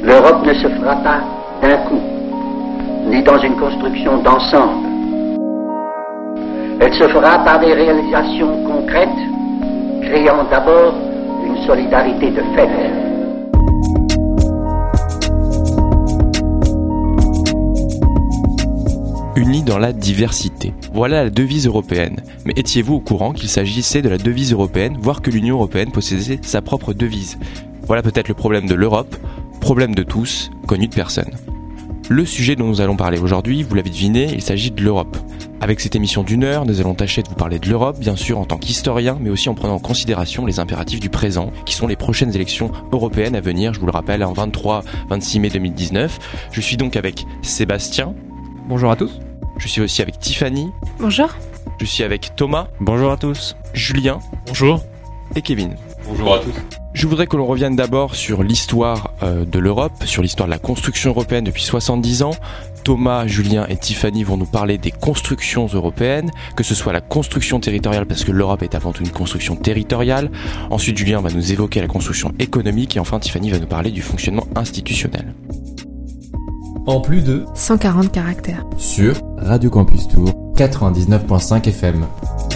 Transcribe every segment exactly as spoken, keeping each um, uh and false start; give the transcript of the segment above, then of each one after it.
L'Europe ne se fera pas d'un coup, ni dans une construction d'ensemble. Elle se fera par des réalisations concrètes, créant d'abord une solidarité de fait. Unis dans la diversité. Voilà la devise européenne. Mais étiez-vous au courant qu'il s'agissait de la devise européenne, voire que l'Union européenne possédait sa propre devise ? Voilà peut-être le problème de l'Europe, problème de tous, connu de personne. Le sujet dont nous allons parler aujourd'hui, vous l'avez deviné, il s'agit de l'Europe. Avec cette émission d'une heure, nous allons tâcher de vous parler de l'Europe, bien sûr en tant qu'historien, mais aussi en prenant en considération les impératifs du présent, qui sont les prochaines élections européennes à venir, je vous le rappelle, en vingt-trois vingt-six mai deux mille dix-neuf. Je suis donc avec Sébastien. Bonjour à tous. Je suis aussi avec Tiffany. Bonjour. Je suis avec Thomas. Bonjour à tous. Julien. Bonjour. Et Kevin. Bonjour à tous. Je voudrais que l'on revienne d'abord sur l'histoire euh, de l'Europe, sur l'histoire de la construction européenne depuis soixante-dix ans. Thomas, Julien et Tiffany vont nous parler des constructions européennes, que ce soit la construction territoriale, parce que l'Europe est avant tout une construction territoriale. Ensuite, Julien va nous évoquer la construction économique et enfin Tiffany va nous parler du fonctionnement institutionnel. En plus de cent quarante caractères. Sur Radio Campus Tour quatre-vingt-dix-neuf virgule cinq F M.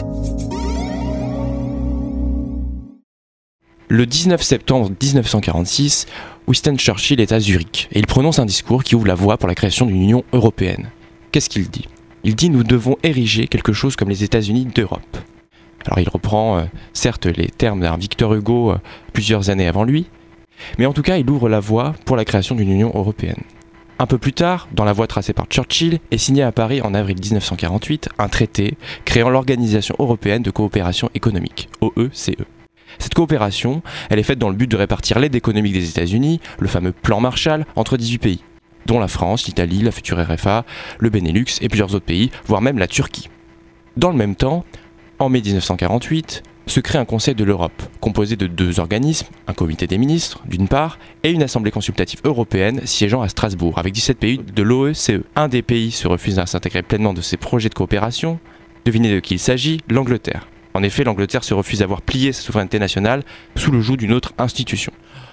Le dix-neuf septembre dix-neuf cent quarante-six, Winston Churchill est à Zurich et il prononce un discours qui ouvre la voie pour la création d'une Union européenne. Qu'est-ce qu'il dit ? Il dit « Nous devons ériger quelque chose comme les États-Unis d'Europe ». Alors il reprend euh, certes les termes d'un Victor Hugo euh, plusieurs années avant lui, mais en tout cas il ouvre la voie pour la création d'une Union européenne. Un peu plus tard, dans la voie tracée par Churchill, est signé à Paris en avril dix-neuf cent quarante-huit un traité créant l'Organisation européenne de coopération économique, O E C E. Cette coopération, elle est faite dans le but de répartir l'aide économique des États-Unis, le fameux plan Marshall, entre dix-huit pays, dont la France, l'Italie, la future R F A, le Benelux et plusieurs autres pays, voire même la Turquie. Dans le même temps, en mai dix-neuf cent quarante-huit, se crée un Conseil de l'Europe, composé de deux organismes, un comité des ministres, d'une part, et une assemblée consultative européenne siégeant à Strasbourg, avec dix-sept pays de l'O E C E. Un des pays se refuse à s'intégrer pleinement de ces projets de coopération. Devinez de qui il s'agit, l'Angleterre. En effet, l'Angleterre se refuse à voir plier sa souveraineté nationale sous le joug d'une autre institution.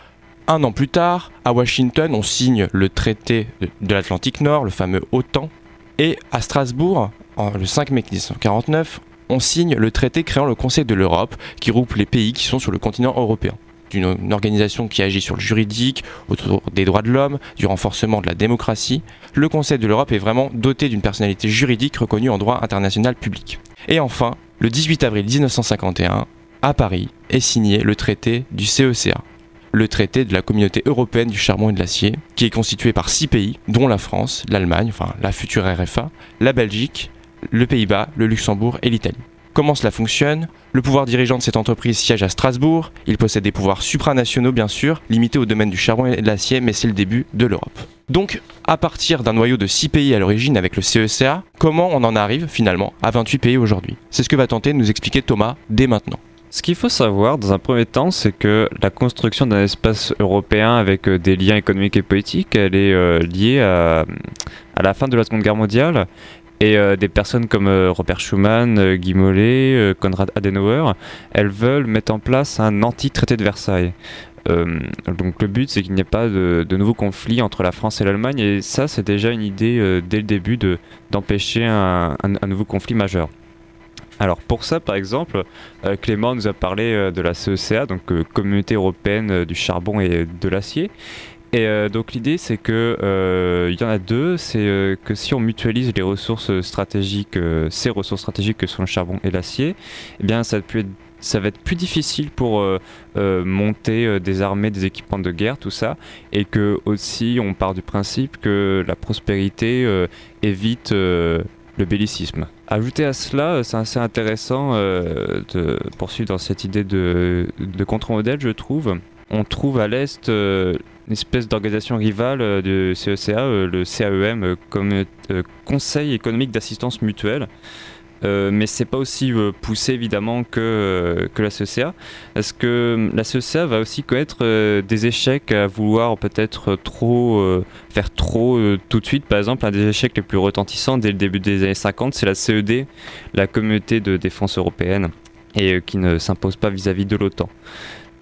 Un an plus tard, à Washington, on signe le traité de l'Atlantique Nord, le fameux OTAN, et à Strasbourg, le cinq mai dix-neuf cent quarante-neuf, on signe le traité créant le Conseil de l'Europe, qui regroupe les pays qui sont sur le continent européen. D'une une organisation qui agit sur le juridique, autour des droits de l'homme, du renforcement de la démocratie. Le Conseil de l'Europe est vraiment doté d'une personnalité juridique reconnue en droit international public. Et enfin, le dix-huit avril dix-neuf cent cinquante et un, à Paris, est signé le traité du C E C A, le traité de la Communauté européenne du charbon et de l'acier, qui est constitué par six pays, dont la France, l'Allemagne, enfin la future R F A, la Belgique, le Pays-Bas, le Luxembourg et l'Italie. Comment cela fonctionne ? Le pouvoir dirigeant de cette entreprise siège à Strasbourg, il possède des pouvoirs supranationaux bien sûr, limités au domaine du charbon et de l'acier, mais c'est le début de l'Europe. Donc, à partir d'un noyau de six pays à l'origine avec le C E C A, comment on en arrive finalement à vingt-huit pays aujourd'hui ? C'est ce que va tenter de nous expliquer Thomas dès maintenant. Ce qu'il faut savoir dans un premier temps, c'est que la construction d'un espace européen avec euh, des liens économiques et politiques, elle est euh, liée à, à la fin de la Seconde Guerre mondiale. Et euh, des personnes comme euh, Robert Schuman, euh, Guy Mollet, euh, Konrad Adenauer, elles veulent mettre en place un anti-traité de Versailles. Euh, donc le but, c'est qu'il n'y ait pas de, de nouveaux conflits entre la France et l'Allemagne, et ça, c'est déjà une idée euh, dès le début de, d'empêcher un, un, un nouveau conflit majeur. Alors pour ça, par exemple, euh, Clément nous a parlé euh, de la C E C A, donc euh, Communauté européenne euh, du charbon et de l'acier. Et euh, donc l'idée c'est que euh, il y en a deux, c'est euh, que si on mutualise les ressources stratégiques, euh, ces ressources stratégiques que sont le charbon et l'acier, eh bien ça, peut être, ça va être plus difficile pour euh, euh, monter euh, des armées, des équipements de guerre, tout ça, et que aussi on part du principe que la prospérité euh, évite euh, le bellicisme. Ajouté à cela, c'est assez intéressant euh, de poursuivre dans cette idée de, de contre-modèle, je trouve. On trouve à l'Est euh, une espèce d'organisation rivale euh, du C E C A, euh, le C A E M, euh, comme euh, Conseil économique d'assistance mutuelle. Euh, mais c'est pas aussi euh, poussé évidemment que, euh, que la C E C A, parce que la C E C A va aussi connaître euh, des échecs à vouloir peut-être trop euh, faire trop euh, tout de suite. Par exemple, un des échecs les plus retentissants dès le début des années cinquante, c'est la C E D, la Communauté de défense européenne, et euh, qui ne s'impose pas vis-à-vis de l'OTAN.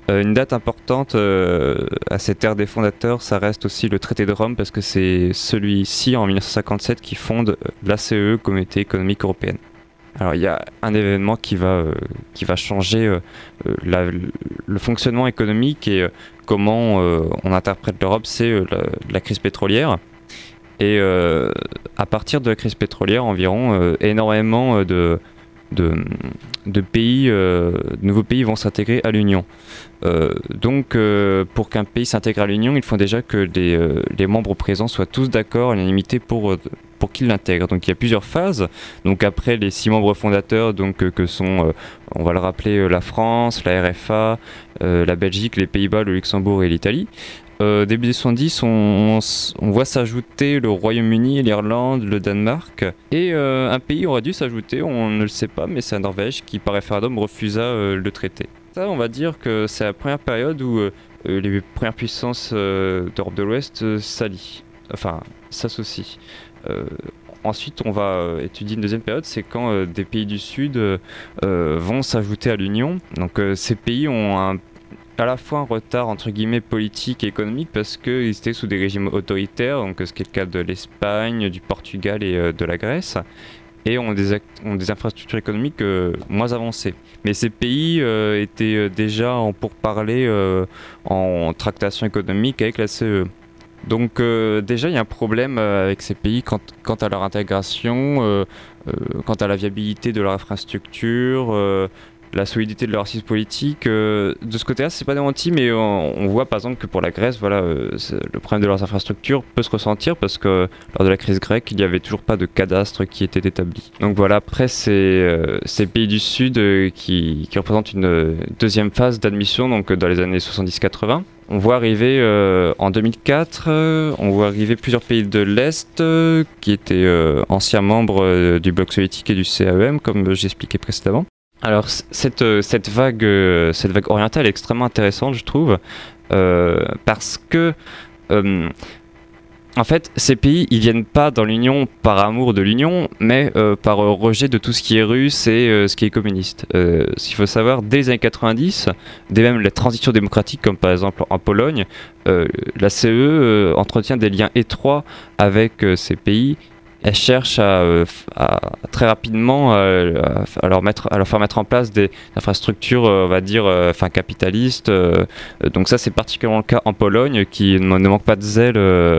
Euh, une date importante euh, à cette ère des fondateurs, ça reste aussi le traité de Rome, parce que c'est celui-ci, en dix-neuf cent cinquante-sept, qui fonde l'A C E, Communauté économique européenne. Alors il y a un événement qui va, euh, qui va changer euh, la, le fonctionnement économique et euh, comment euh, on interprète l'Europe, c'est euh, la, la crise pétrolière. Et euh, à partir de la crise pétrolière, environ euh, énormément de, de, de pays, euh, de nouveaux pays vont s'intégrer à l'Union. Euh, donc euh, pour qu'un pays s'intègre à l'Union, il faut déjà que les, euh, les membres présents soient tous d'accord à l'unanimité pour, euh, pour qu'ils l'intègrent. Donc il y a plusieurs phases. Donc après les six membres fondateurs, donc, euh, que sont, euh, on va le rappeler, euh, la France, la R F A, euh, la Belgique, les Pays-Bas, le Luxembourg et l'Italie. Euh, début des soixante-dix, on, on, on voit s'ajouter le Royaume-Uni, l'Irlande, le Danemark. Et euh, un pays aurait dû s'ajouter, on ne le sait pas, mais c'est la Norvège qui, par référendum, refusa euh, le traité. Ça, on va dire que c'est la première période où euh, les premières puissances euh, d'Europe de l'Ouest euh, s'allient, enfin s'associent. Euh, ensuite, on va euh, étudier une deuxième période, c'est quand euh, des pays du Sud euh, euh, vont s'ajouter à l'Union. Donc euh, ces pays ont un à la fois un retard entre guillemets politique et économique parce qu'ils étaient sous des régimes autoritaires, donc ce qui est le cas de l'Espagne, du Portugal et euh, de la Grèce, et ont des, ont des infrastructures économiques euh, moins avancées. Mais ces pays euh, étaient euh, déjà en pourparlers euh, en tractation économique avec la C E. Donc euh, déjà il y a un problème euh, avec ces pays quant, quant à leur intégration, euh, euh, quant à la viabilité de leur infrastructure, euh, la solidité de leur assise politique. Euh, de ce côté-là, c'est pas démenti, mais on, on voit par exemple que pour la Grèce, voilà, euh, le problème de leurs infrastructures peut se ressentir parce que lors de la crise grecque, il n'y avait toujours pas de cadastre qui était établi. Donc voilà, après c'est euh, ces pays du Sud euh, qui, qui représentent une euh, deuxième phase d'admission, donc dans les années soixante-dix quatre-vingts. On voit arriver euh, en deux mille quatre, euh, on voit arriver plusieurs pays de l'Est euh, qui étaient euh, anciens membres euh, du bloc soviétique et du C A E M, comme j'expliquais précédemment. Alors cette, cette, vague, cette vague orientale est extrêmement intéressante, je trouve, euh, parce que euh, en fait ces pays ils viennent pas dans l'Union par amour de l'Union, mais euh, par euh, rejet de tout ce qui est russe et euh, ce qui est communiste. Euh, ce qu'il faut savoir, dès les années quatre-vingt-dix, dès même la transition démocratique, comme par exemple en Pologne, euh, la C E euh, entretient des liens étroits avec euh, ces pays. Elle cherche à, à, à très rapidement à, à, leur mettre, à leur faire mettre en place des infrastructures, on va dire, enfin capitalistes. Donc ça, c'est particulièrement le cas en Pologne, qui ne manque pas de zèle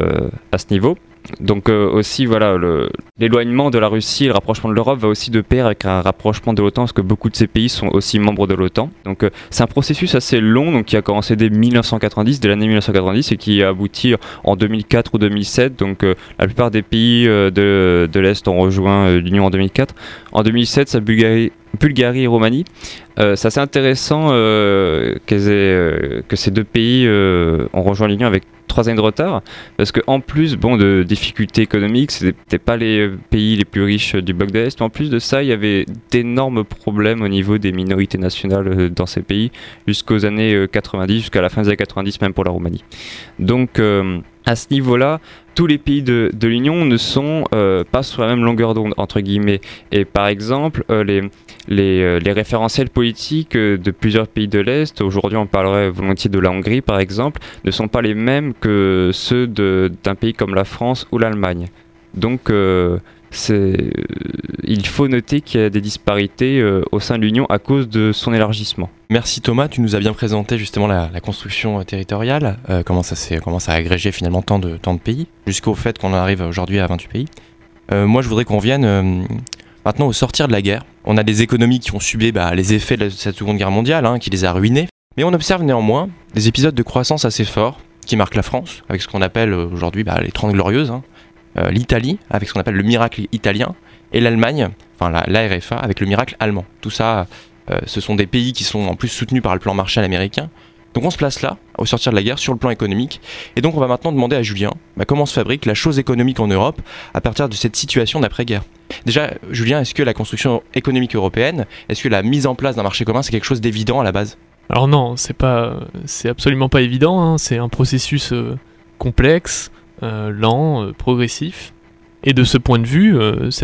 à ce niveau. Donc euh, aussi, voilà, le, l'éloignement de la Russie, le rapprochement de l'Europe va aussi de pair avec un rapprochement de l'OTAN, parce que beaucoup de ces pays sont aussi membres de l'OTAN. Donc euh, c'est un processus assez long, donc qui a commencé dès dix-neuf cent quatre-vingt-dix, dès l'année dix-neuf cent quatre-vingt-dix, et qui a abouti en deux mille quatre ou deux mille sept. Donc euh, la plupart des pays euh, de, de l'Est ont rejoint euh, l'Union en deux mille quatre. En deux mille sept, c'est Bulgarie, Bulgarie et Roumanie. Euh, c'est assez intéressant euh, euh, que ces deux pays euh, ont rejoint l'Union avec trois années de retard, parce qu'en plus bon, de difficultés économiques, c'était pas les pays les plus riches du bloc de l'Est, mais en plus de ça, il y avait d'énormes problèmes au niveau des minorités nationales dans ces pays, jusqu'aux années quatre-vingt-dix, jusqu'à la fin des années quatre-vingt-dix, même pour la Roumanie. Donc euh, à ce niveau-là, tous les pays de, de l'Union ne sont euh, pas sur la même longueur d'onde, entre guillemets. Et par exemple, euh, les, les, euh, les référentiels politiques euh, de plusieurs pays de l'Est, aujourd'hui on parlerait volontiers de la Hongrie par exemple, ne sont pas les mêmes que ceux de, d'un pays comme la France ou l'Allemagne. Donc euh, c'est, il faut noter qu'il y a des disparités euh, au sein de l'Union à cause de son élargissement. Merci Thomas, tu nous as bien présenté justement la, la construction territoriale, euh, comment, ça s'est, comment ça a agrégé finalement tant de, tant de pays, jusqu'au fait qu'on en arrive aujourd'hui à vingt-huit pays. Euh, moi je voudrais qu'on vienne euh, maintenant au sortir de la guerre. On a des économies qui ont subi bah, les effets de cette seconde guerre mondiale, hein, qui les a ruinées, mais on observe néanmoins des épisodes de croissance assez forts qui marquent la France, avec ce qu'on appelle aujourd'hui bah, les Trente Glorieuses, hein. Euh, l'Italie avec ce qu'on appelle le miracle italien, et l'Allemagne, enfin la, l'A R F A avec le miracle allemand. Tout ça, euh, ce sont des pays qui sont en plus soutenus par le plan Marshall américain. Donc on se place là, au sortir de la guerre, sur le plan économique. Et donc on va maintenant demander à Julien bah, comment se fabrique la chose économique en Europe à partir de cette situation d'après-guerre. Déjà, Julien, est-ce que la construction économique européenne, est-ce que la mise en place d'un marché commun, c'est quelque chose d'évident à la base ? Alors non, c'est pas, c'est absolument pas évident, hein. C'est un processus euh, complexe, euh, lent, euh, progressif. Et de ce point de vue, euh, cette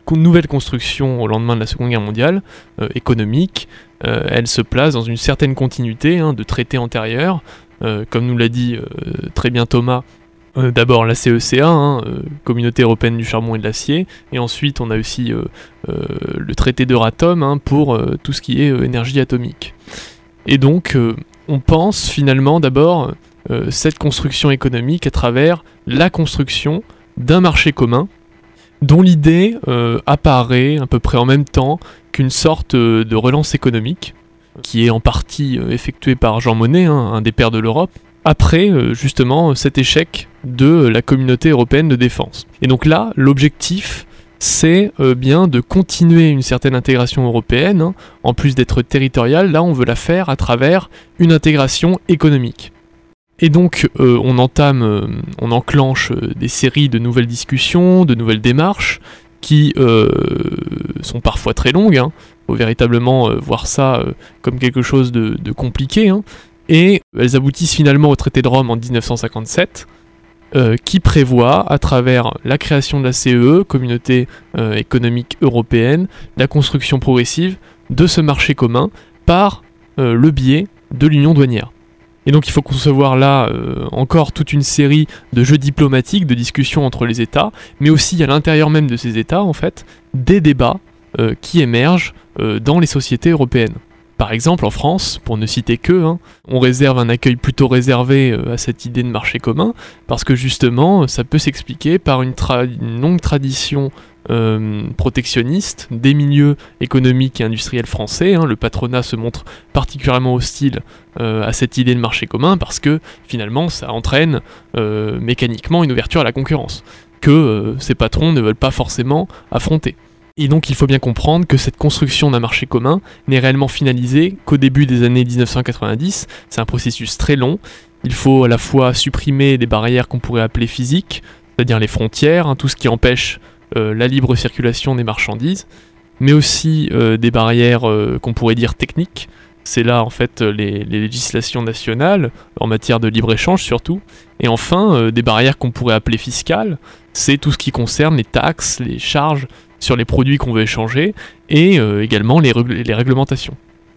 nouvelle construction au lendemain de la Seconde Guerre mondiale, euh, économique, euh, elle se place dans une certaine continuité hein, de traités antérieurs, euh, comme nous l'a dit euh, très bien Thomas. Euh, d'abord la C E C A, hein, euh, Communauté Européenne du Charbon et de l'Acier, et ensuite on a aussi euh, euh, le traité d'Euratom hein, pour euh, tout ce qui est euh, énergie atomique. Et donc euh, on pense finalement d'abord euh, cette construction économique à travers la construction d'un marché commun, dont l'idée euh, apparaît à peu près en même temps qu'une sorte euh, de relance économique, qui est en partie euh, effectuée par Jean Monnet, hein, un des pères de l'Europe, après euh, justement cet échec de la communauté européenne de défense. Et donc là, l'objectif, c'est euh, bien de continuer une certaine intégration européenne, hein, en plus d'être territoriale, là on veut la faire à travers une intégration économique. Et donc euh, on entame, euh, on enclenche euh, des séries de nouvelles discussions, de nouvelles démarches, qui euh, sont parfois très longues, hein, faut véritablement euh, voir ça euh, comme quelque chose de, de compliqué, hein, et elles aboutissent finalement au traité de Rome en dix-neuf cent cinquante-sept, euh, qui prévoit, à travers la création de la C E E, Communauté euh, économique européenne, la construction progressive de ce marché commun par euh, le biais de l'union douanière. Et donc il faut concevoir là euh, encore toute une série de jeux diplomatiques, de discussions entre les États, mais aussi à l'intérieur même de ces États, en fait, des débats euh, qui émergent euh, dans les sociétés européennes. Par exemple, en France, pour ne citer que, hein, on réserve un accueil plutôt réservé euh, à cette idée de marché commun, parce que justement, ça peut s'expliquer par une, tra- une longue tradition euh, protectionniste des milieux économiques et industriels français. Hein. Le patronat se montre particulièrement hostile euh, à cette idée de marché commun, parce que finalement, ça entraîne euh, mécaniquement une ouverture à la concurrence, que euh, ces patrons ne veulent pas forcément affronter. Et donc il faut bien comprendre que cette construction d'un marché commun n'est réellement finalisée qu'au début des années dix-neuf cent quatre-vingt-dix. C'est un processus très long. Il faut à la fois supprimer des barrières qu'on pourrait appeler physiques, c'est-à-dire les frontières, hein, tout ce qui empêche euh, la libre circulation des marchandises, mais aussi euh, des barrières euh, qu'on pourrait dire techniques. C'est là en fait les, les législations nationales, en matière de libre-échange surtout. Et enfin, euh, des barrières qu'on pourrait appeler fiscales, c'est tout ce qui concerne les taxes, les charges sur les produits qu'on veut échanger, et euh, également les, règles, les réglementations.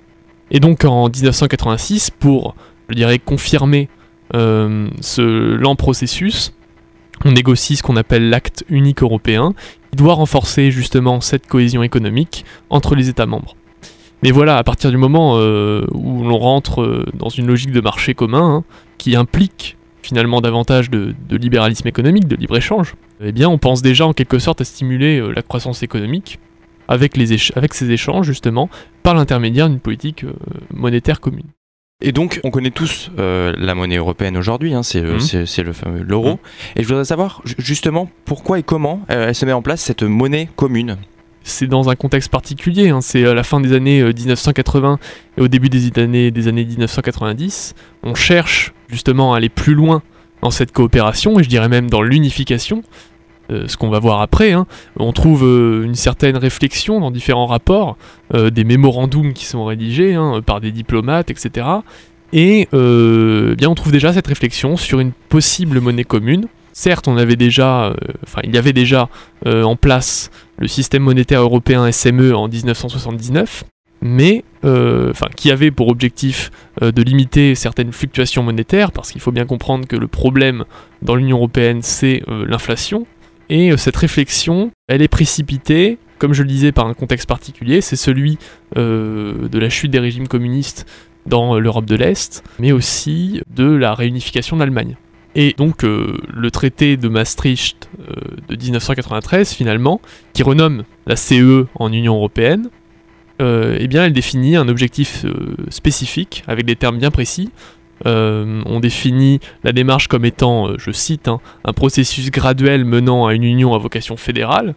Et donc en dix-neuf cent quatre-vingt-six, pour, je dirais, confirmer euh, ce lent processus, on négocie ce qu'on appelle l'acte unique européen, qui doit renforcer justement cette cohésion économique entre les États membres. Mais voilà, à partir du moment euh, où l'on rentre euh, dans une logique de marché commun, hein, qui implique finalement davantage de, de libéralisme économique, de libre-échange, eh bien on pense déjà en quelque sorte à stimuler euh, la croissance économique avec, les éch- avec ces échanges justement par l'intermédiaire d'une politique euh, monétaire commune. Et donc, on connaît tous euh, la monnaie européenne aujourd'hui, hein, c'est, mmh. c'est, c'est le fameux l'euro. Mmh. Et je voudrais savoir justement pourquoi et comment euh, elle se met en place cette monnaie commune. C'est dans un contexte particulier, hein. C'est à la fin des années euh, dix-neuf cent quatre-vingts et au début des années, des années dix-neuf cent quatre-vingt-dix. On cherche justement à aller plus loin dans cette coopération, et je dirais même dans l'unification, euh, ce qu'on va voir après. Hein. On trouve euh, une certaine réflexion dans différents rapports, euh, des mémorandums qui sont rédigés hein, par des diplomates, et cetera. Et euh, bien on trouve déjà cette réflexion sur une possible monnaie commune. Certes, on avait déjà, enfin, euh, il y avait déjà euh, en place le système monétaire européen S M E en dix-neuf cent soixante-dix-neuf, mais euh, qui avait pour objectif euh, de limiter certaines fluctuations monétaires, parce qu'il faut bien comprendre que le problème dans l'Union européenne, c'est euh, l'inflation. Et euh, cette réflexion, elle est précipitée, comme je le disais, par un contexte particulier, c'est celui euh, de la chute des régimes communistes dans l'Europe de l'Est, mais aussi de la réunification de l'Allemagne. Et donc euh, le traité de Maastricht euh, de dix-neuf cent quatre-vingt-treize, finalement, qui renomme la C E E en Union européenne, euh, eh bien elle définit un objectif euh, spécifique, avec des termes bien précis. Euh, on définit la démarche comme étant, euh, je cite, hein, un processus graduel menant à une union à vocation fédérale,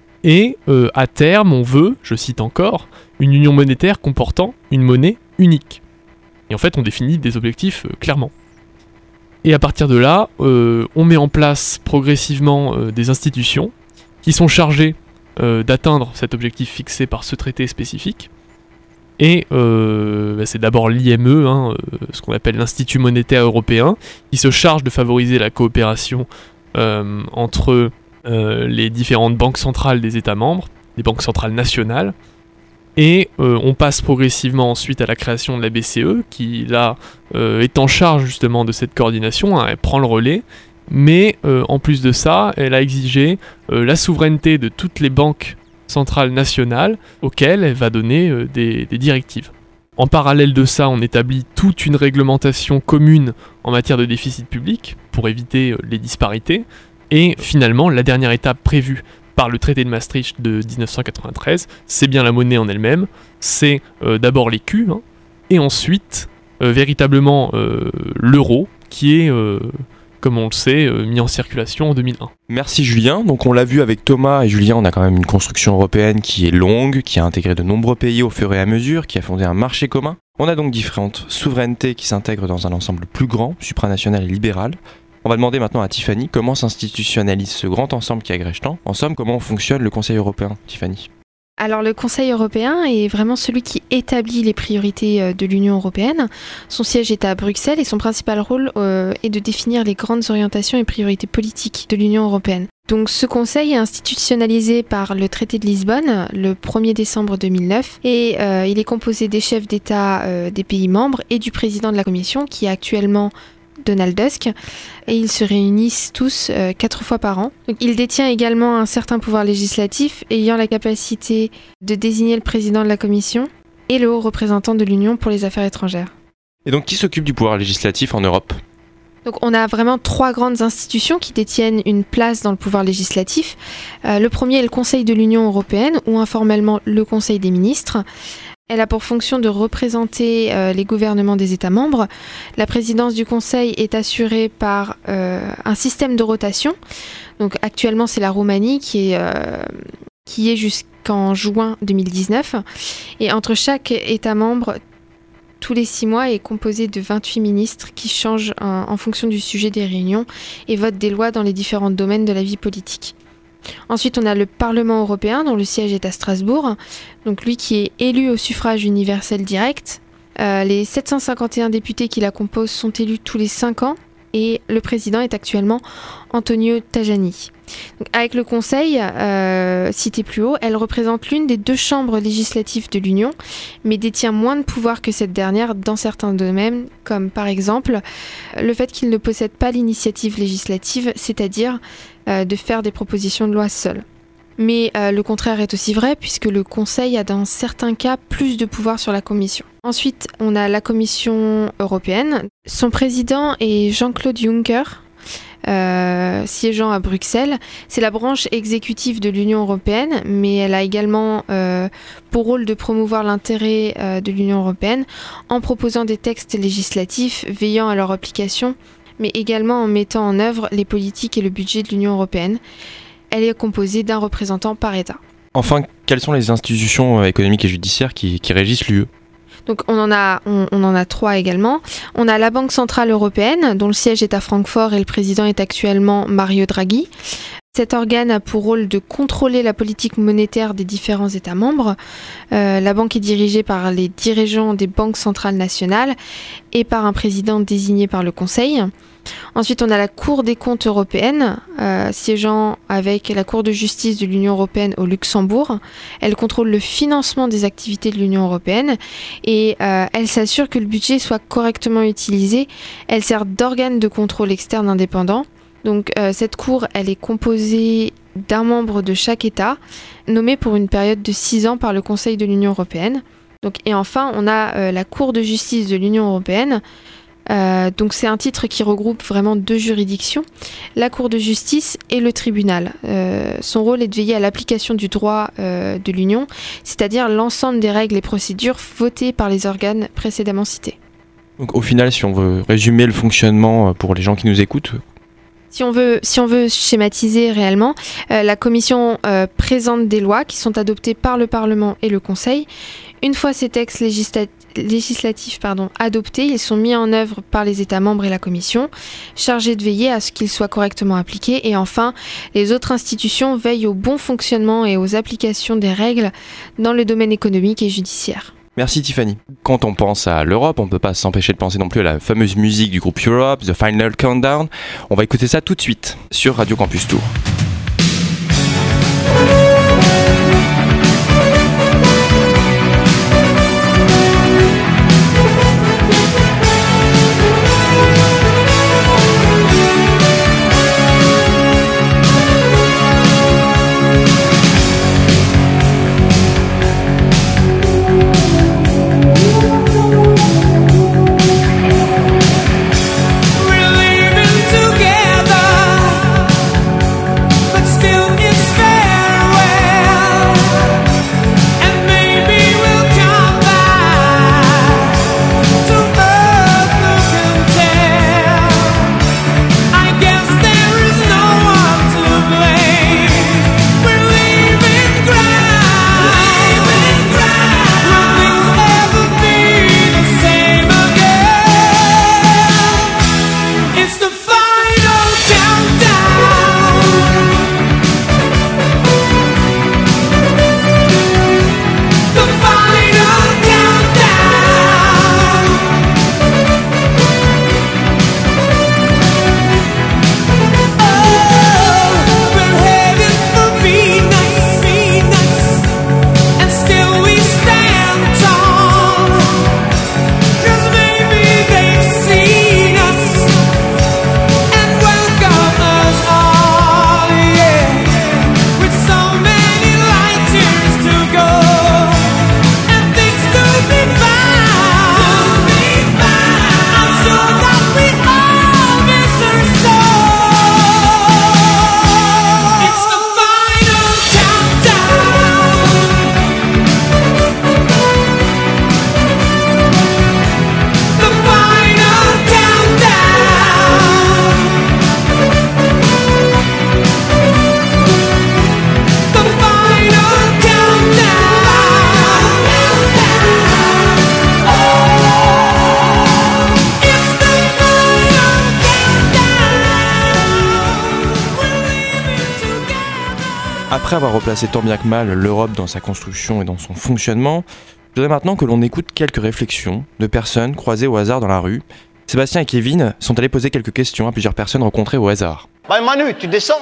et euh, à terme on veut, je cite encore, une union monétaire comportant une monnaie unique. Et en fait on définit des objectifs euh, clairement. Et à partir de là, euh, on met en place progressivement euh, des institutions qui sont chargées euh, d'atteindre cet objectif fixé par ce traité spécifique. Et euh, bah c'est d'abord l'I M E, hein, euh, ce qu'on appelle l'Institut monétaire européen, qui se charge de favoriser la coopération euh, entre euh, les différentes banques centrales des États membres, des banques centrales nationales. Et euh, on passe progressivement ensuite à la création de la B C E, qui là euh, est en charge justement de cette coordination, hein, elle prend le relais, mais euh, en plus de ça, elle a exigé euh, la souveraineté de toutes les banques centrales nationales auxquelles elle va donner euh, des, des directives. En parallèle de ça, on établit toute une réglementation commune en matière de déficit public pour éviter euh, les disparités, et finalement, la dernière étape prévue par le traité de Maastricht de dix-neuf cent quatre-vingt-treize, c'est bien la monnaie en elle-même, c'est euh, d'abord l'écu, hein, et ensuite euh, véritablement euh, l'euro, qui est, euh, comme on le sait, euh, mis en circulation en deux mille un. Merci Julien, donc on l'a vu avec Thomas et Julien, on a quand même une construction européenne qui est longue, qui a intégré de nombreux pays au fur et à mesure, qui a fondé un marché commun. On a donc différentes souverainetés qui s'intègrent dans un ensemble plus grand, supranational et libéral. On va demander maintenant à Tiffany comment s'institutionnalise ce grand ensemble qui agrège tant. En somme, comment fonctionne le Conseil européen, Tiffany ? Alors le Conseil européen est vraiment celui qui établit les priorités de l'Union européenne. Son siège est à Bruxelles et son principal rôle euh, est de définir les grandes orientations et priorités politiques de l'Union européenne. Donc ce conseil est institutionnalisé par le traité de Lisbonne le premier décembre deux mille neuf et euh, il est composé des chefs d'État euh, des pays membres et du président de la Commission qui est actuellement Donald Tusk, et ils se réunissent tous euh, quatre fois par an. Donc, il détient également un certain pouvoir législatif, ayant la capacité de désigner le président de la Commission et le haut représentant de l'Union pour les affaires étrangères. Et donc qui s'occupe du pouvoir législatif en Europe ? Donc on a vraiment trois grandes institutions qui détiennent une place dans le pouvoir législatif. Euh, le premier est le Conseil de l'Union européenne, ou informellement le Conseil des ministres. Elle a pour fonction de représenter euh, les gouvernements des États membres. La présidence du Conseil est assurée par euh, un système de rotation. Donc actuellement, c'est la Roumanie qui est, euh, qui est jusqu'en juin deux mille dix-neuf. Et entre chaque État membre, tous les six mois, est composé de vingt-huit ministres qui changent en, en fonction du sujet des réunions et votent des lois dans les différents domaines de la vie politique. Ensuite, on a le Parlement européen, dont le siège est à Strasbourg, donc lui qui est élu au suffrage universel direct. Euh, les sept cent cinquante et un députés qui la composent sont élus tous les cinq ans, et le président est actuellement Antonio Tajani. Donc, avec le Conseil, euh, cité plus haut, elle représente l'une des deux chambres législatives de l'Union, mais détient moins de pouvoir que cette dernière dans certains domaines, comme par exemple le fait qu'il ne possède pas l'initiative législative, c'est-à-dire euh, de faire des propositions de loi seul. Mais euh, le contraire est aussi vrai, puisque le Conseil a dans certains cas plus de pouvoir sur la Commission. Ensuite, on a la Commission européenne. Son président est Jean-Claude Juncker, euh, siégeant à Bruxelles. C'est la branche exécutive de l'Union européenne, mais elle a également euh, pour rôle de promouvoir l'intérêt euh, de l'Union européenne en proposant des textes législatifs, veillant à leur application, mais également en mettant en œuvre les politiques et le budget de l'Union européenne. Elle est composée d'un représentant par État. Enfin, quelles sont les institutions économiques et judiciaires qui, qui régissent l'U E ? Donc on en a, on, on en a trois également. On a la Banque centrale européenne, dont le siège est à Francfort et le président est actuellement Mario Draghi. Cet organe a pour rôle de contrôler la politique monétaire des différents États membres. Euh, la banque est dirigée par les dirigeants des banques centrales nationales et par un président désigné par le Conseil. Ensuite, on a la Cour des comptes européenne, euh, siégeant avec la Cour de justice de l'Union européenne au Luxembourg. Elle contrôle le financement des activités de l'Union européenne et euh, elle s'assure que le budget soit correctement utilisé. Elle sert d'organe de contrôle externe indépendant. Donc euh, cette cour, elle est composée d'un membre de chaque État, nommé pour une période de six ans par le Conseil de l'Union européenne. Donc, et enfin, on a euh, la Cour de justice de l'Union européenne. Euh, donc c'est un titre qui regroupe vraiment deux juridictions, la Cour de justice et le tribunal. Euh, son rôle est de veiller à l'application du droit euh, de l'Union, c'est-à-dire l'ensemble des règles et procédures votées par les organes précédemment cités. Donc au final, si on veut résumer le fonctionnement pour les gens qui nous écoutent, Si on veut, si on veut schématiser réellement, euh, la Commission euh, présente des lois qui sont adoptées par le Parlement et le Conseil. Une fois ces textes législa- législatifs pardon, adoptés, ils sont mis en œuvre par les États membres et la Commission, chargés de veiller à ce qu'ils soient correctement appliqués. Et enfin, les autres institutions veillent au bon fonctionnement et aux applications des règles dans le domaine économique et judiciaire. Merci Tiffany. Quand on pense à l'Europe, on ne peut pas s'empêcher de penser non plus à la fameuse musique du groupe Europe, The Final Countdown. On va écouter ça tout de suite sur Radio Campus Tour. Après avoir replacé tant bien que mal l'Europe dans sa construction et dans son fonctionnement, je voudrais maintenant que l'on écoute quelques réflexions de personnes croisées au hasard dans la rue. Sébastien et Kevin sont allés poser quelques questions à plusieurs personnes rencontrées au hasard. Bah Manu, tu descends.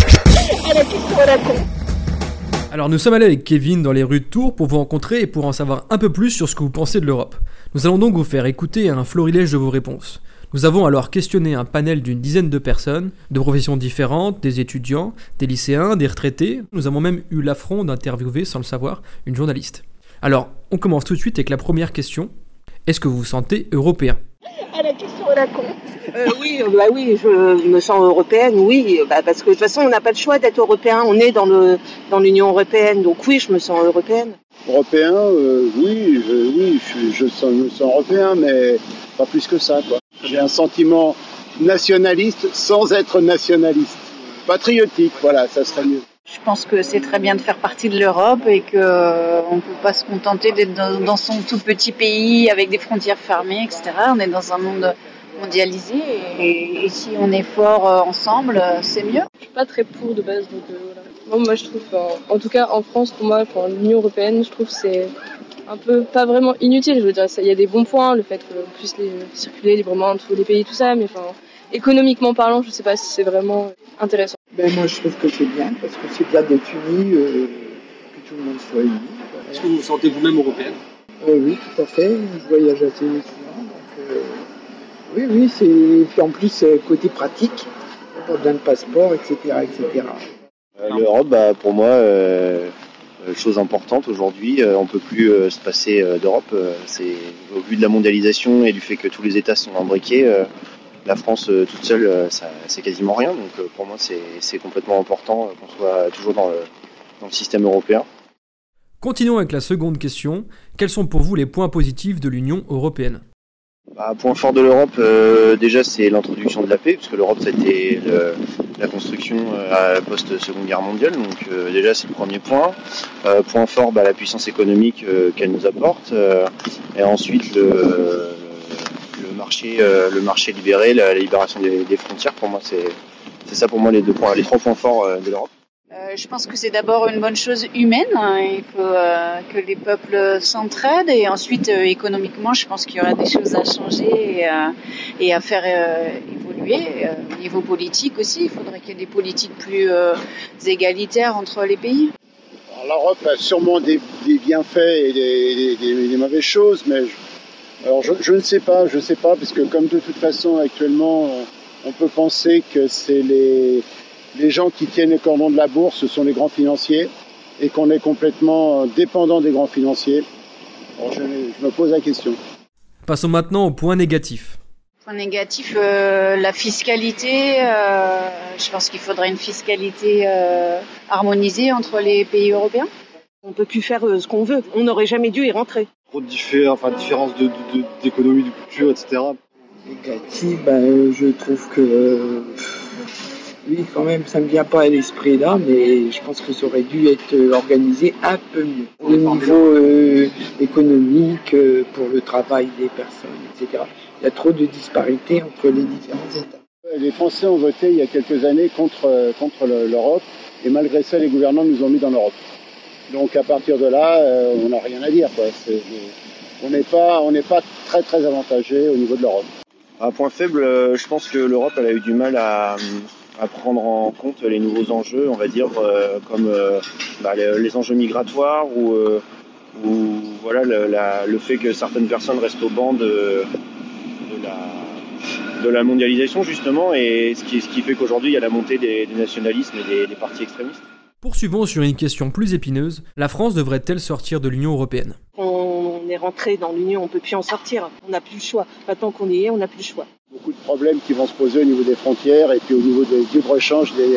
Alors nous sommes allés avec Kevin dans les rues de Tours pour vous rencontrer et pour en savoir un peu plus sur ce que vous pensez de l'Europe. Nous allons donc vous faire écouter un florilège de vos réponses. Nous avons alors questionné un panel d'une dizaine de personnes, de professions différentes, des étudiants, des lycéens, des retraités. Nous avons même eu l'affront d'interviewer, sans le savoir, une journaliste. Alors, on commence tout de suite avec la première question. Est-ce que vous vous sentez européen ? À la question à la con. Euh, oui, bah oui, je me sens européenne, oui, bah parce que de toute façon, on n'a pas le choix d'être européen. On est dans le dans l'Union européenne, donc oui, je me sens européenne. Européen, euh, oui, je, oui, je, je, sens, je me sens européen, mais pas plus que ça, quoi. J'ai un sentiment nationaliste sans être nationaliste. Patriotique, voilà, ça serait mieux. Je pense que c'est très bien de faire partie de l'Europe et qu'on ne peut pas se contenter d'être dans, dans son tout petit pays avec des frontières fermées, et cetera. On est dans un monde mondialisé et, et si on est fort euh, ensemble, c'est mieux. Je suis pas très pour de base, donc euh, voilà. Bon, moi je trouve, en, en tout cas en France, pour moi, pour l'Union européenne, je trouve que c'est un peu pas vraiment inutile. Je veux dire, il y a des bons points, le fait qu'on puisse les, circuler librement entre les pays, tout ça, mais enfin, économiquement parlant, je sais pas si c'est vraiment intéressant. Ben moi je trouve que c'est bien, parce que c'est bien d'être unis, euh, que tout le monde soit uni. Est-ce que vous vous sentez vous-même européenne ? euh, Oui, tout à fait, je voyage assez souvent, donc euh, oui, oui, c'est... Puis en plus, c'est côté pratique, pas besoin de passeport, et cetera, et cetera. Euh, L'Europe, bah, pour moi, euh, chose importante aujourd'hui, euh, on ne peut plus euh, se passer euh, d'Europe. Euh, c'est, au vu de la mondialisation et du fait que tous les États sont imbriqués, euh, la France euh, toute seule, euh, ça, c'est quasiment rien. Donc euh, pour moi, c'est, c'est complètement important euh, qu'on soit toujours dans le, dans le système européen. Continuons avec la seconde question. Quels sont pour vous les points positifs de l'Union européenne ? Bah, point fort de l'Europe, euh, déjà c'est l'introduction de la paix, puisque l'Europe ça a été le, la construction euh, post-seconde guerre mondiale, donc euh, déjà c'est le premier point. Euh, point fort, bah, la puissance économique euh, qu'elle nous apporte, euh, et ensuite le, le, marché, euh, le marché libéré, la, la libération des, des frontières, pour moi c'est, c'est ça pour moi les deux points, les trois points forts euh, de l'Europe. Euh, je pense que c'est d'abord une bonne chose humaine. Hein. Il faut euh, que les peuples s'entraident et ensuite euh, économiquement, je pense qu'il y aura des choses à changer et, euh, et à faire euh, évoluer. Euh, au niveau politique aussi, il faudrait qu'il y ait des politiques plus euh, égalitaires entre les pays. Alors, l'Europe a sûrement des, des bienfaits et des, des, des mauvaises choses, mais je, alors je, je ne sais pas, je ne sais pas, parce que comme de toute façon actuellement, on peut penser que c'est les Les gens qui tiennent les cordons de la bourse, ce sont les grands financiers, et qu'on est complètement dépendant des grands financiers. Alors je, je me pose la question. Passons maintenant au point négatif. Point négatif, euh, la fiscalité. Euh, je pense qu'il faudrait une fiscalité euh, harmonisée entre les pays européens. On ne peut plus faire euh, ce qu'on veut. On n'aurait jamais dû y rentrer. Trop de diffé- enfin, différence de, de, de, d'économie, de culture, et cetera. Négatif, ben, je trouve que... Euh, oui, quand même, ça ne me vient pas à l'esprit là, mais je pense que ça aurait dû être organisé un peu mieux. Au niveau euh, économique, euh, pour le travail des personnes, et cetera. Il y a trop de disparités entre les différents États. Les Français ont voté il y a quelques années contre, contre l'Europe, et malgré ça, les gouvernants nous ont mis dans l'Europe. Donc à partir de là, euh, on n'a rien à dire, quoi. C'est, on n'est pas, on n'est pas très très avantagé au niveau de l'Europe. Un point faible, euh, je pense que l'Europe elle a eu du mal à... à prendre en compte les nouveaux enjeux, on va dire, euh, comme euh, bah, les, les enjeux migratoires ou, euh, ou voilà, le, la, le fait que certaines personnes restent au banc de, de, la, de la mondialisation, justement, et ce qui, ce qui fait qu'aujourd'hui, il y a la montée des, des nationalismes et des, des partis extrémistes. Poursuivons sur une question plus épineuse. La France devrait-elle sortir de l'Union européenne ? On est rentré dans l'Union, on ne peut plus en sortir. On n'a plus le choix. Maintenant qu'on y est, on n'a plus le choix. Beaucoup de problèmes qui vont se poser au niveau des frontières et puis au niveau du libre-échange des,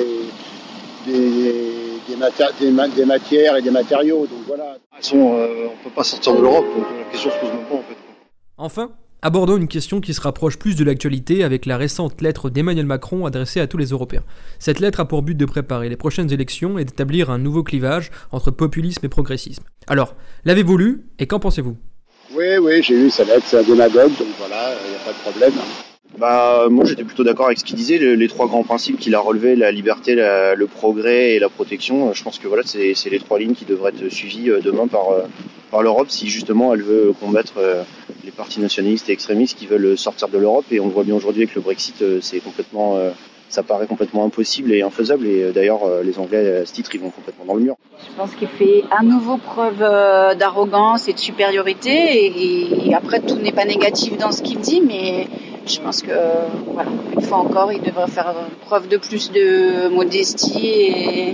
des, des, mater- des, ma- des matières et des matériaux. Donc voilà. De toute façon, euh, on ne peut pas sortir de l'Europe, donc la question se pose même pas en fait. Enfin, abordons une question qui se rapproche plus de l'actualité avec la récente lettre d'Emmanuel Macron adressée à tous les Européens. Cette lettre a pour but de préparer les prochaines élections et d'établir un nouveau clivage entre populisme et progressisme. Alors, l'avez-vous lu et qu'en pensez-vous ? Oui, oui, j'ai lu sa lettre, c'est un démagogue, donc voilà, il n'y a pas de problème. Bah, moi j'étais plutôt d'accord avec ce qu'il disait, le, les trois grands principes qu'il a relevés, la liberté, la, le progrès et la protection. Je pense que voilà, c'est, c'est les trois lignes qui devraient être suivies demain par, par l'Europe si justement elle veut combattre les partis nationalistes et extrémistes qui veulent sortir de l'Europe. Et on le voit bien aujourd'hui avec le Brexit, c'est complètement, ça paraît complètement impossible et infaisable. Et d'ailleurs, les Anglais à ce titre, ils vont complètement dans le mur. Je pense qu'il fait à nouveau preuve d'arrogance et de supériorité. Et, et après, tout n'est pas négatif dans ce qu'il dit, mais je pense que, voilà, une fois encore, il devrait faire preuve de plus de modestie et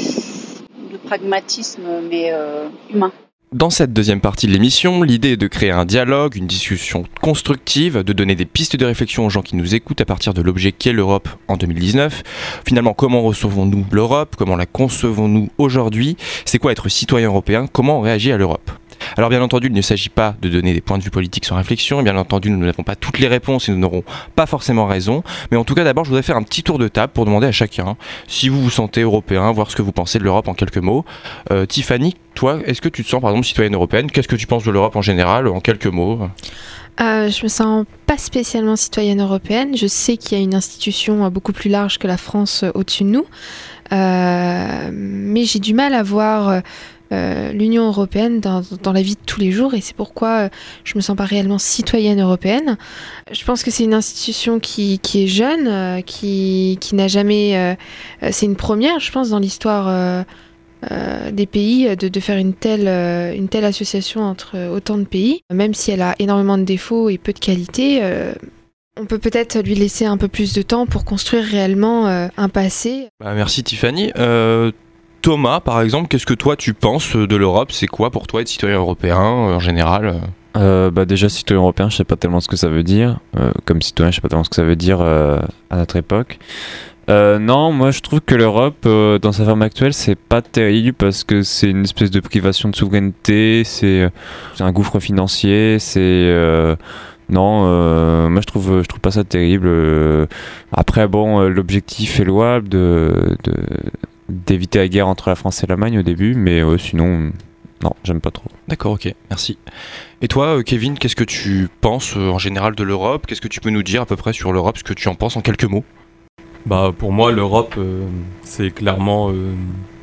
de pragmatisme, mais euh, humain. Dans cette deuxième partie de l'émission, l'idée est de créer un dialogue, une discussion constructive, de donner des pistes de réflexion aux gens qui nous écoutent à partir de l'objet qu'est l'Europe en deux mille dix-neuf. Finalement, comment recevons-nous l'Europe ? Comment la concevons-nous aujourd'hui ? C'est quoi être citoyen européen ? Comment on réagit à l'Europe ? Alors bien entendu, il ne s'agit pas de donner des points de vue politiques sans réflexion, et bien entendu, nous n'avons pas toutes les réponses et nous n'aurons pas forcément raison, mais en tout cas, d'abord, je voudrais faire un petit tour de table pour demander à chacun si vous vous sentez européen, voir ce que vous pensez de l'Europe en quelques mots. Euh, Tiffany, toi, est-ce que tu te sens par exemple citoyenne européenne ? Qu'est-ce que tu penses de l'Europe en général, en quelques mots ? Euh, je me sens pas spécialement citoyenne européenne. Je sais qu'il y a une institution beaucoup plus large que la France au-dessus de nous, euh, mais j'ai du mal à voir Euh, l'Union européenne dans, dans la vie de tous les jours, et c'est pourquoi euh, je me sens pas réellement citoyenne européenne. Je pense que c'est une institution qui, qui est jeune, euh, qui, qui n'a jamais... Euh, c'est une première, je pense, dans l'histoire euh, euh, des pays, de, de faire une telle, euh, une telle association entre autant de pays. Même si elle a énormément de défauts et peu de qualités, euh, on peut peut-être lui laisser un peu plus de temps pour construire réellement euh, un passé. Bah, merci Tiffany. Euh... Thomas, par exemple, qu'est-ce que toi tu penses de l'Europe ? C'est quoi pour toi être citoyen européen euh, en général ? euh, bah Déjà, citoyen européen, je sais pas tellement ce que ça veut dire. Euh, comme citoyen, je sais pas tellement ce que ça veut dire euh, à notre époque. Euh, non, moi je trouve que l'Europe, euh, dans sa forme actuelle, c'est pas terrible parce que c'est une espèce de privation de souveraineté, c'est, c'est un gouffre financier, c'est... Euh, Non, euh, moi je trouve, je trouve pas ça terrible. Euh, après, bon, euh, l'objectif est louable de, de, d'éviter la guerre entre la France et l'Allemagne au début, mais euh, sinon, non, j'aime pas trop. D'accord, ok, merci. Et toi, Kevin, qu'est-ce que tu penses euh, en général de l'Europe ? Qu'est-ce que tu peux nous dire à peu près sur l'Europe, ce que tu en penses en quelques mots ? Bah, pour moi, l'Europe, euh, c'est clairement euh,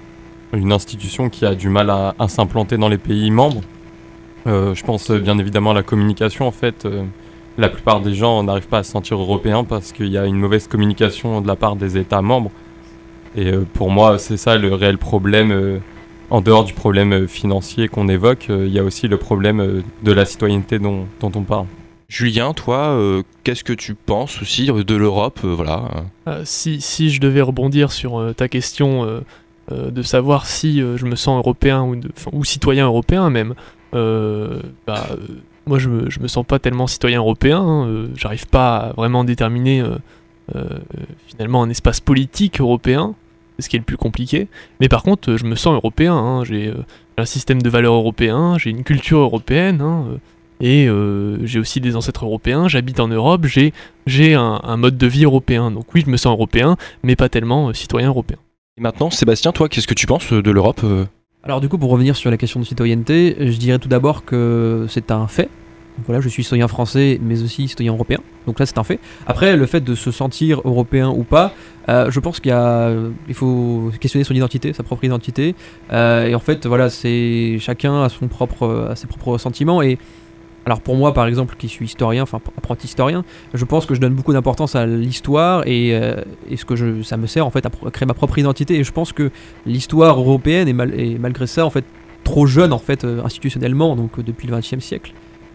une institution qui a du mal à, à s'implanter dans les pays membres. Euh, je pense bien évidemment à la communication. En fait, euh, la plupart des gens n'arrivent pas à se sentir européens parce qu'il y a une mauvaise communication de la part des États membres. Et euh, pour moi, c'est ça le réel problème. Euh, en dehors du problème financier qu'on évoque, euh, il y a aussi le problème euh, de la citoyenneté dont, dont on parle. Julien, toi, euh, qu'est-ce que tu penses aussi de l'Europe euh, voilà. Euh, si, si je devais rebondir sur euh, ta question euh, euh, de savoir si euh, je me sens européen ou, de, ou citoyen européen même, Euh, bah, euh, moi je me, je me sens pas tellement citoyen européen, hein, euh, j'arrive pas à vraiment déterminer euh, euh, finalement un espace politique européen, c'est ce qui est le plus compliqué, mais par contre je me sens européen, hein, j'ai, euh, j'ai un système de valeurs européen, j'ai une culture européenne, hein, euh, et euh, j'ai aussi des ancêtres européens, j'habite en Europe, j'ai, j'ai un, un mode de vie européen, donc oui je me sens européen, mais pas tellement euh, citoyen européen. Et maintenant Sébastien, toi qu'est-ce que tu penses de l'Europe euh Alors du coup, pour revenir sur la question de citoyenneté, je dirais tout d'abord que c'est un fait. Donc voilà, je suis citoyen français, mais aussi citoyen européen. Donc là, c'est un fait. Après, le fait de se sentir européen ou pas, euh, je pense qu'il y a, il faut questionner son identité, sa propre identité. Euh, et en fait, voilà, c'est chacun a son propre, a ses propres sentiments. Et alors pour moi, par exemple, qui suis historien, enfin apprenti historien, je pense que je donne beaucoup d'importance à l'histoire et, euh, et ce que je, ça me sert en fait à, à créer ma propre identité. Et je pense que l'histoire européenne est, mal, est malgré ça en fait trop jeune en fait euh, institutionnellement, donc euh, depuis le vingtième siècle.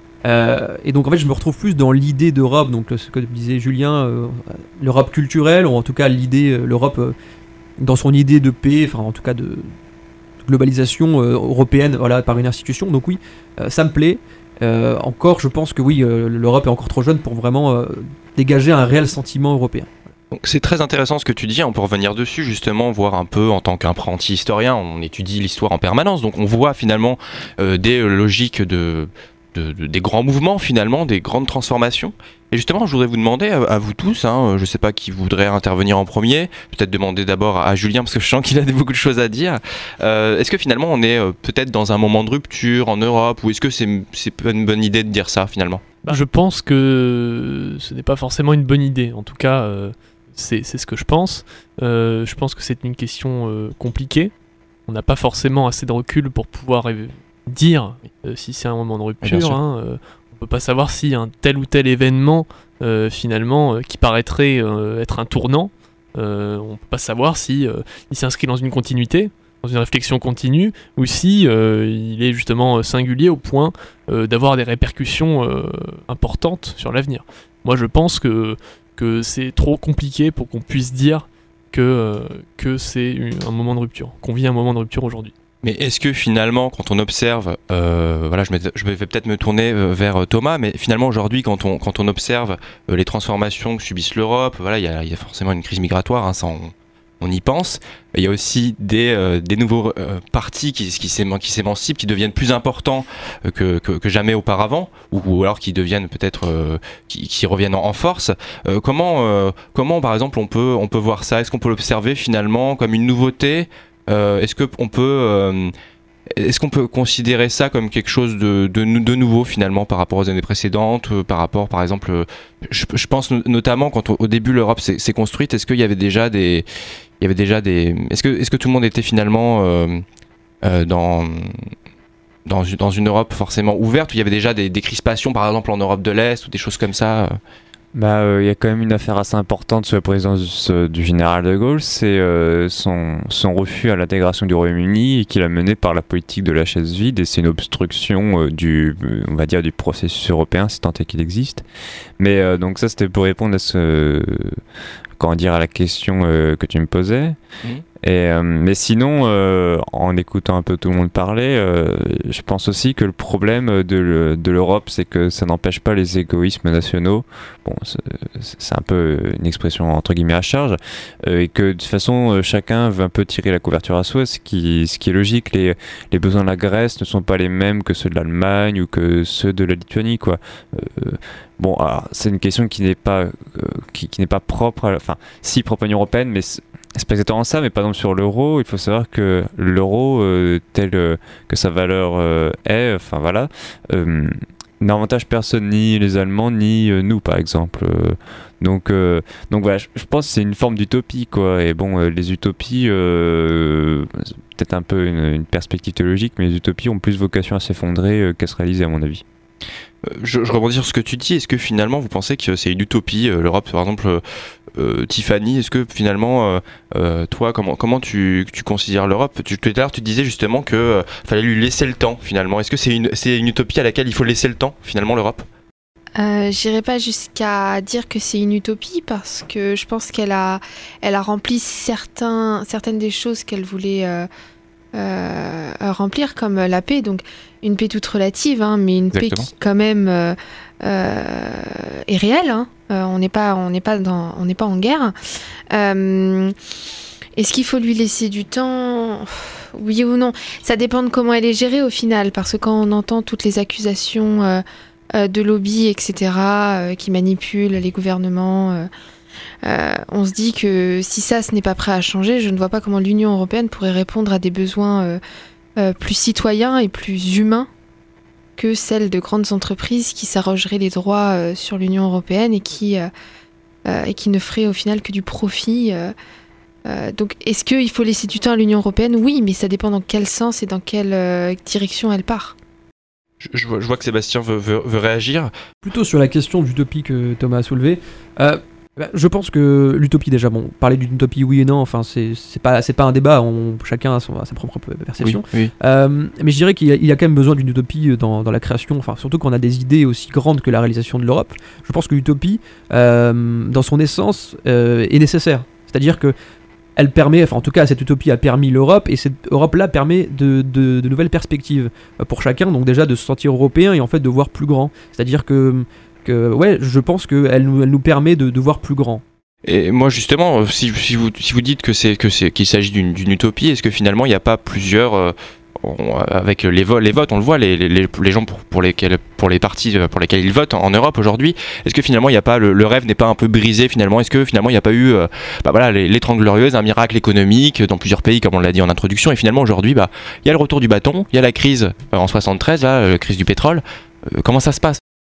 Euh, et donc en fait, je me retrouve plus dans l'idée d'Europe, donc ce que disait Julien, euh, l'Europe culturelle, ou en tout cas l'idée, euh, l'Europe euh, dans son idée de paix, enfin en tout cas de, de globalisation euh, européenne, voilà, par une institution. Donc oui, euh, ça me plaît. Euh, encore, je pense que oui, euh, l'Europe est encore trop jeune pour vraiment euh, dégager un réel sentiment européen. Donc c'est très intéressant ce que tu dis, on peut revenir dessus justement, voir un peu en tant qu'apprenti historien, on étudie l'histoire en permanence, donc on voit finalement euh, des logiques de, de, de, des grands mouvements finalement, des grandes transformations. Et justement, je voudrais vous demander à, à vous tous, hein, je ne sais pas qui voudrait intervenir en premier, peut-être demander d'abord à Julien parce que je sens qu'il a beaucoup de choses à dire. Euh, est-ce que finalement on est euh, peut-être dans un moment de rupture en Europe, ou est-ce que c'est, c'est pas une bonne idée de dire ça finalement ? Bah, je pense que ce n'est pas forcément une bonne idée. En tout cas, euh, c'est, c'est ce que je pense. Euh, je pense que c'est une question euh, compliquée. On n'a pas forcément assez de recul pour pouvoir euh, dire euh, si c'est un moment de rupture. Hein, euh, on ne peut pas savoir si un tel ou tel événement, euh, finalement, euh, qui paraîtrait euh, être un tournant, euh, on ne peut pas savoir si euh, il s'inscrit dans une continuité, dans une réflexion continue, ou si euh, il est justement singulier au point euh, d'avoir des répercussions euh, importantes sur l'avenir. Moi, je pense que, que c'est trop compliqué pour qu'on puisse dire que, euh, que c'est un moment de rupture, qu'on vit un moment de rupture aujourd'hui. Mais est-ce que finalement, quand on observe, euh, voilà, je, me, je vais peut-être me tourner vers Thomas, mais finalement aujourd'hui, quand on, quand on observe euh, les transformations que subissent l'Europe, voilà, il y a, y a forcément une crise migratoire, hein, ça on, on y pense. Il y a aussi des, euh, des nouveaux euh, partis qui, qui, s'éman- qui s'émancipent, qui deviennent plus importants euh, que, que, que jamais auparavant, ou, ou alors qui deviennent peut-être, euh, qui, qui reviennent en, en force. Euh, comment, euh, comment, par exemple, on peut, on peut voir ça ? Est-ce qu'on peut l'observer finalement comme une nouveauté ? Euh, est-ce que on peut, euh, est-ce qu'on peut considérer ça comme quelque chose de, de, de nouveau finalement par rapport aux années précédentes, euh, par rapport, par exemple, euh, je, je pense notamment quand au, au début l'Europe s'est, s'est construite, est-ce qu'il y avait déjà des, il y avait déjà des, est-ce que, est-ce que tout le monde était finalement euh, euh, dans dans une, dans une Europe forcément ouverte où il y avait déjà des, des crispations, par exemple en Europe de l'Est ou des choses comme ça euh. Bah, il euh, y a quand même une affaire assez importante sous la présidence du, du général de Gaulle, c'est euh, son, son refus à l'intégration du Royaume-Uni et qu'il a mené par la politique de la chaise vide, et c'est une obstruction euh, du, on va dire, du processus européen, si tant est qu'il existe. Mais euh, donc ça, c'était pour répondre à ce, comment dire, à la question euh, que tu me posais. Mmh. Et, euh, mais sinon, euh, en écoutant un peu tout le monde parler, euh, je pense aussi que le problème de, le, de l'Europe, c'est que ça n'empêche pas les égoïsmes nationaux. Bon, c'est, c'est un peu une expression entre guillemets à charge, euh, et que de toute façon, chacun veut un peu tirer la couverture à soi, ce qui, ce qui est logique. Les, les besoins de la Grèce ne sont pas les mêmes que ceux de l'Allemagne ou que ceux de la Lituanie, quoi. Euh, bon, alors, c'est une question qui n'est pas, euh, qui, qui n'est pas propre, à, enfin, si propre à l'Union européenne, mais c'est, c'est pas exactement ça, mais par exemple sur l'euro, il faut savoir que l'euro, euh, tel euh, que sa valeur euh, est, enfin voilà, euh, n'avantage personne, ni les Allemands, ni euh, nous par exemple. Euh, donc, euh, donc voilà, je, je pense que c'est une forme d'utopie, quoi. Et bon, euh, les utopies, euh, c'est peut-être un peu une, une perspective théologique, mais les utopies ont plus vocation à s'effondrer euh, qu'à se réaliser à mon avis. Je, je rebondis sur ce que tu dis. Est-ce que finalement vous pensez que c'est une utopie, euh, l'Europe, par exemple, euh, euh, Tiffany, est-ce que finalement, euh, euh, toi, comment, comment tu, tu considères l'Europe ? tu, Tout à l'heure, tu disais justement qu'il euh, fallait lui laisser le temps, finalement. Est-ce que c'est une, c'est une utopie à laquelle il faut laisser le temps, finalement, l'Europe ? Euh, j'irai pas jusqu'à dire que c'est une utopie parce que je pense qu'elle a, elle a rempli certains, certaines des choses qu'elle voulait euh, euh, remplir, comme la paix. Donc une paix toute relative, hein, mais une Exactement. Paix qui quand même euh, euh, est réelle. Hein. Euh, on n'est pas, on n'est pas dans, on n'est pas en guerre. Euh, est-ce qu'il faut lui laisser du temps ? Oui ou non ? Ça dépend de comment elle est gérée au final, parce que quand on entend toutes les accusations euh, euh, de lobby, et cetera, euh, qui manipulent les gouvernements, euh, euh, on se dit que si ça, ce n'est pas prêt à changer, je ne vois pas comment l'Union européenne pourrait répondre à des besoins euh, euh, plus citoyens et plus humains que celles de grandes entreprises qui s'arrogeraient les droits euh, sur l'Union européenne et qui, euh, euh, et qui ne feraient au final que du profit. Euh, euh, donc, est-ce qu'il faut laisser du temps à l'Union européenne ? Oui, mais ça dépend dans quel sens et dans quelle euh, direction elle part. Je, je, vois, je vois que Sébastien veut, veut, veut réagir. Plutôt sur la question d'utopie que Thomas a soulevée. Euh, je pense que l'utopie, déjà, bon, parler d'une utopie oui et non, enfin, c'est, c'est, pas, c'est pas un débat, on, chacun a, son, a sa propre perception. Oui, oui. Euh, mais je dirais qu'il y a, il y a quand même besoin d'une utopie dans, dans la création, enfin, surtout quand on a des idées aussi grandes que la réalisation de l'Europe. Je pense que l'utopie, euh, dans son essence, euh, est nécessaire. C'est-à-dire que elle permet, enfin en tout cas cette utopie a permis l'Europe, et cette Europe-là permet de, de, de nouvelles perspectives pour chacun, donc déjà de se sentir européen et en fait de voir plus grand. C'est-à-dire que, que ouais, je pense qu'elle nous, elle nous permet de, de voir plus grand. Et moi justement, si, si, vous, si vous dites que c'est, que c'est, qu'il s'agit d'une, d'une utopie, est-ce que finalement il n'y a pas plusieurs... Euh, on, avec les, vo- les votes, on le voit, les, les, les gens pour, pour, lesquels, pour les partis pour lesquels ils votent en, en Europe aujourd'hui, est-ce que finalement il n'y a pas le, le rêve n'est pas un peu brisé finalement ? Est-ce que finalement il n'y a pas eu euh, bah voilà, les, les Trente Glorieuses, un miracle économique dans plusieurs pays comme on l'a dit en introduction, et finalement aujourd'hui bah, il y a le retour du bâton, il y a la crise euh, en soixante-treize, là, la crise du pétrole, euh, comment ça se passe ?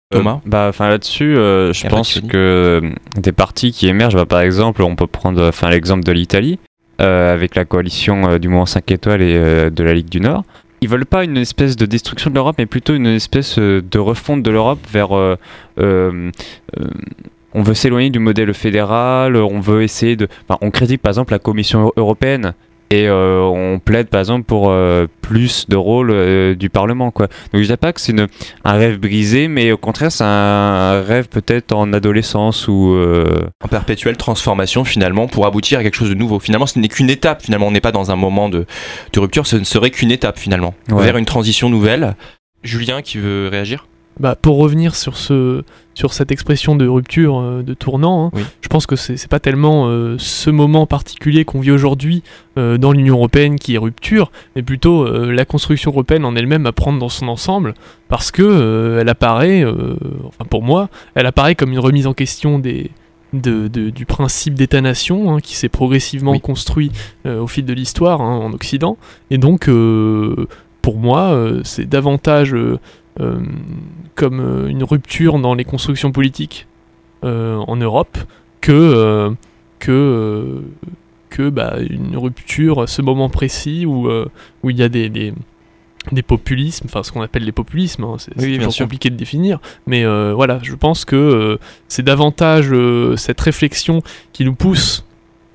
Thomas euh, bah, enfin là-dessus, euh, je Et pense après, tu que euh, des partis qui émergent, bah, par exemple, on peut prendre enfin l'exemple de l'Italie, euh, avec la coalition euh, du mouvement cinq étoiles et euh, de la Ligue du Nord. Ils veulent pas une espèce de destruction de l'Europe, mais plutôt une espèce euh, de refonte de l'Europe vers. Euh, euh, euh, on veut s'éloigner du modèle fédéral, on veut essayer de. Enfin, on critique par exemple la Commission européenne. Et euh, on plaide par exemple pour euh, plus de rôle euh, du Parlement, quoi. Donc je dirais pas que c'est une, un rêve brisé, mais au contraire c'est un rêve peut-être en adolescence ou euh... en perpétuelle transformation finalement pour aboutir à quelque chose de nouveau. Finalement ce n'est qu'une étape, finalement on n'est pas dans un moment de, de rupture, ce ne serait qu'une étape finalement, ouais. vers une transition nouvelle. Julien qui veut réagir ? Bah, pour revenir sur, ce, sur cette expression de rupture, euh, de tournant, hein, oui. je pense que c'est, c'est pas tellement euh, ce moment particulier qu'on vit aujourd'hui euh, dans l'Union européenne qui est rupture, mais plutôt euh, la construction européenne en elle-même à prendre dans son ensemble, parce que euh, elle apparaît, euh, enfin pour moi, elle apparaît comme une remise en question des, de, de, du principe d'État-nation hein, qui s'est progressivement oui. construit euh, au fil de l'histoire hein, en Occident, et donc euh, pour moi euh, c'est davantage... Euh, Euh, comme euh, une rupture dans les constructions politiques euh, en Europe que, euh, que, euh, que bah, une rupture à ce moment précis où, euh, où il y a des, des, des populismes, enfin ce qu'on appelle les populismes, hein, c'est, oui, c'est toujours compliqué de définir, mais euh, voilà, je pense que euh, c'est davantage euh, cette réflexion qui nous pousse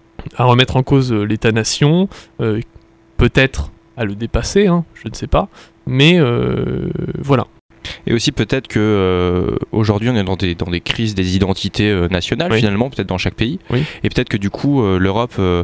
à remettre en cause euh, l'État-nation, euh, peut-être à le dépasser, hein, je ne sais pas, mais euh, voilà. Et aussi peut-être que euh, aujourd'hui on est dans des, dans des crises des identités euh, nationales oui. finalement, peut-être dans chaque pays, oui. et peut-être que du coup euh, l'Europe euh,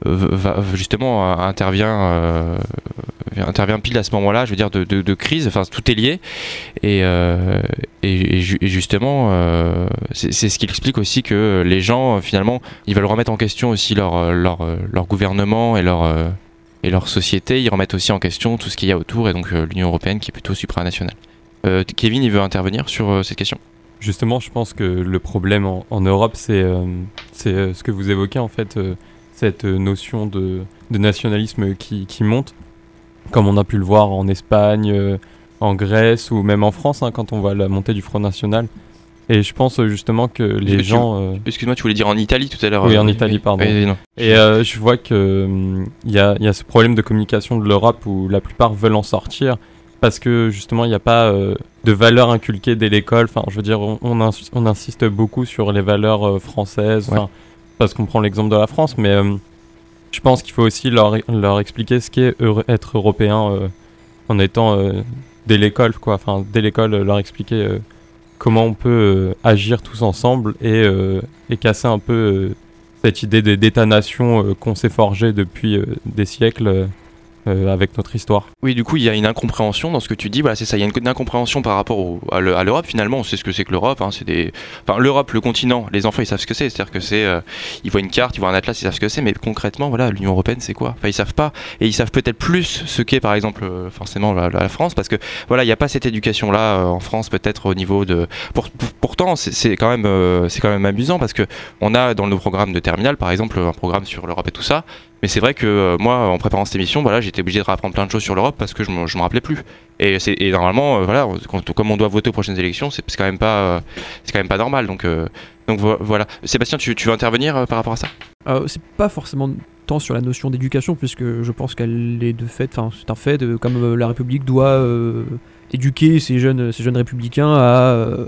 va, justement euh, intervient, euh, intervient pile à ce moment-là, je veux dire de, de, de crise, enfin tout est lié, et, euh, et, et justement euh, c'est, c'est ce qui explique aussi que les gens finalement ils veulent remettre en question aussi leur, leur, leur gouvernement et leur... Euh, et leur société, ils remettent aussi en question tout ce qu'il y a autour, et donc euh, l'Union européenne qui est plutôt supranationale. Euh, Kevin, il veut intervenir sur euh, cette question ? Justement, je pense que le problème en, en Europe, c'est, euh, c'est euh, ce que vous évoquez, en fait, euh, cette notion de, de nationalisme qui, qui monte, comme on a pu le voir en Espagne, euh, en Grèce, ou même en France, hein, quand on voit la montée du Front National. Et je pense justement que les tu, gens... Euh... Excuse-moi, tu voulais dire en Italie tout à l'heure ? Oui, en Italie, pardon. Oui, non. Et euh, je vois qu'il euh, y, a, y a ce problème de communication de l'Europe où la plupart veulent en sortir parce que justement, il n'y a pas euh, de valeurs inculquées dès l'école. Enfin, je veux dire, on, on, ins- on insiste beaucoup sur les valeurs euh, françaises, ouais. parce qu'on prend l'exemple de la France, mais euh, je pense qu'il faut aussi leur, leur expliquer ce qu'est euro- être européen euh, en étant euh, dès l'école, quoi. Enfin, dès l'école, leur expliquer... Euh, comment on peut euh, agir tous ensemble et, euh, et casser un peu euh, cette idée d'État-nation euh, qu'on s'est forgé depuis euh, des siècles euh, euh, avec notre histoire. Oui, du coup, il y a une incompréhension dans ce que tu dis. Voilà, c'est ça. Il y a une incompréhension par rapport au, à, le, à l'Europe. Finalement, on sait ce que c'est que l'Europe. Hein, c'est des... Enfin, l'Europe, le continent, les enfants, ils savent ce que c'est. C'est-à-dire que c'est... Euh, ils voient une carte, ils voient un atlas, ils savent ce que c'est. Mais concrètement, voilà, l'Union européenne, c'est quoi ? Enfin, ils savent pas. Et ils savent peut-être plus ce qu'est, par exemple, euh, forcément, la, la France. Parce que, voilà, il n'y a pas cette éducation-là euh, en France, peut-être au niveau de... Pour, pour, pourtant, c'est, c'est, quand même, euh, c'est quand même amusant parce que on a dans nos programmes de terminale, par exemple, un programme sur l'Europe et tout ça. Mais c'est vrai que euh, moi, en préparant cette émission, voilà, j'étais obligé de réapprendre plein de choses sur l'Europe parce que je ne me rappelais plus. Et, c'est, et normalement, euh, voilà, quand, comme on doit voter aux prochaines élections, c'est, c'est quand même pas, euh, c'est quand même pas normal. Donc, euh, donc vo- voilà. Sébastien, tu, tu veux intervenir euh, par rapport à ça ? euh, C'est pas forcément tant sur la notion d'éducation, puisque je pense qu'elle est de fait, enfin, c'est un fait, de, comme euh, la République doit euh, éduquer ces jeunes, ces jeunes républicains à, euh,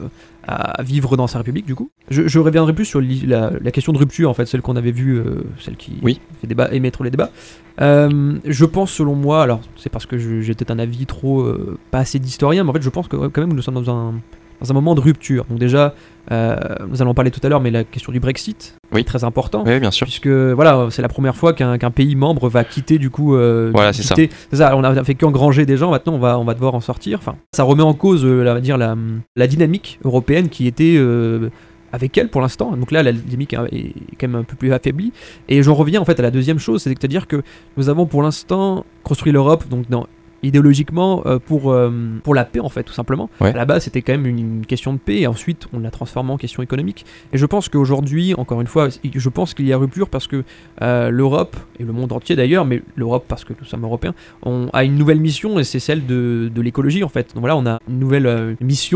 à vivre dans sa République, du coup. Je, je reviendrai plus sur li, la, la question de rupture, en fait, celle qu'on avait vue, euh, celle qui oui. fait débat, émettre les débats. Euh, je pense, selon moi, alors c'est parce que je, j'ai peut-être un avis trop, euh, pas assez d'historien, mais en fait, je pense que quand même nous sommes dans un, dans un moment de rupture. Donc déjà, euh, nous allons parler tout à l'heure, mais la question du Brexit oui. est très important. Oui, bien sûr. Puisque voilà, c'est la première fois qu'un, qu'un pays membre va quitter du coup. Euh, voilà, c'est quitter, ça. C'est ça. On a fait qu'engranger des gens. Maintenant, on va, on va devoir en sortir. Enfin, ça remet en cause, euh, la, dire la, la dynamique européenne qui était euh, avec elle pour l'instant. Donc là, la dynamique est quand même un peu plus affaiblie. Et j'en reviens en fait à la deuxième chose, c'est-à-dire que nous avons pour l'instant construit l'Europe donc dans idéologiquement euh, pour, euh, pour la paix en fait tout simplement. Ouais. À la base c'était quand même une, une question de paix et ensuite on l'a transformé en question économique. Et je pense qu'aujourd'hui, encore une fois, je pense qu'il y a rupture parce que euh, l'Europe, et le monde entier d'ailleurs, mais l'Europe parce que nous sommes européens, on a une nouvelle mission et c'est celle de, de l'écologie en fait. Donc voilà, on a une nouvelle euh, mission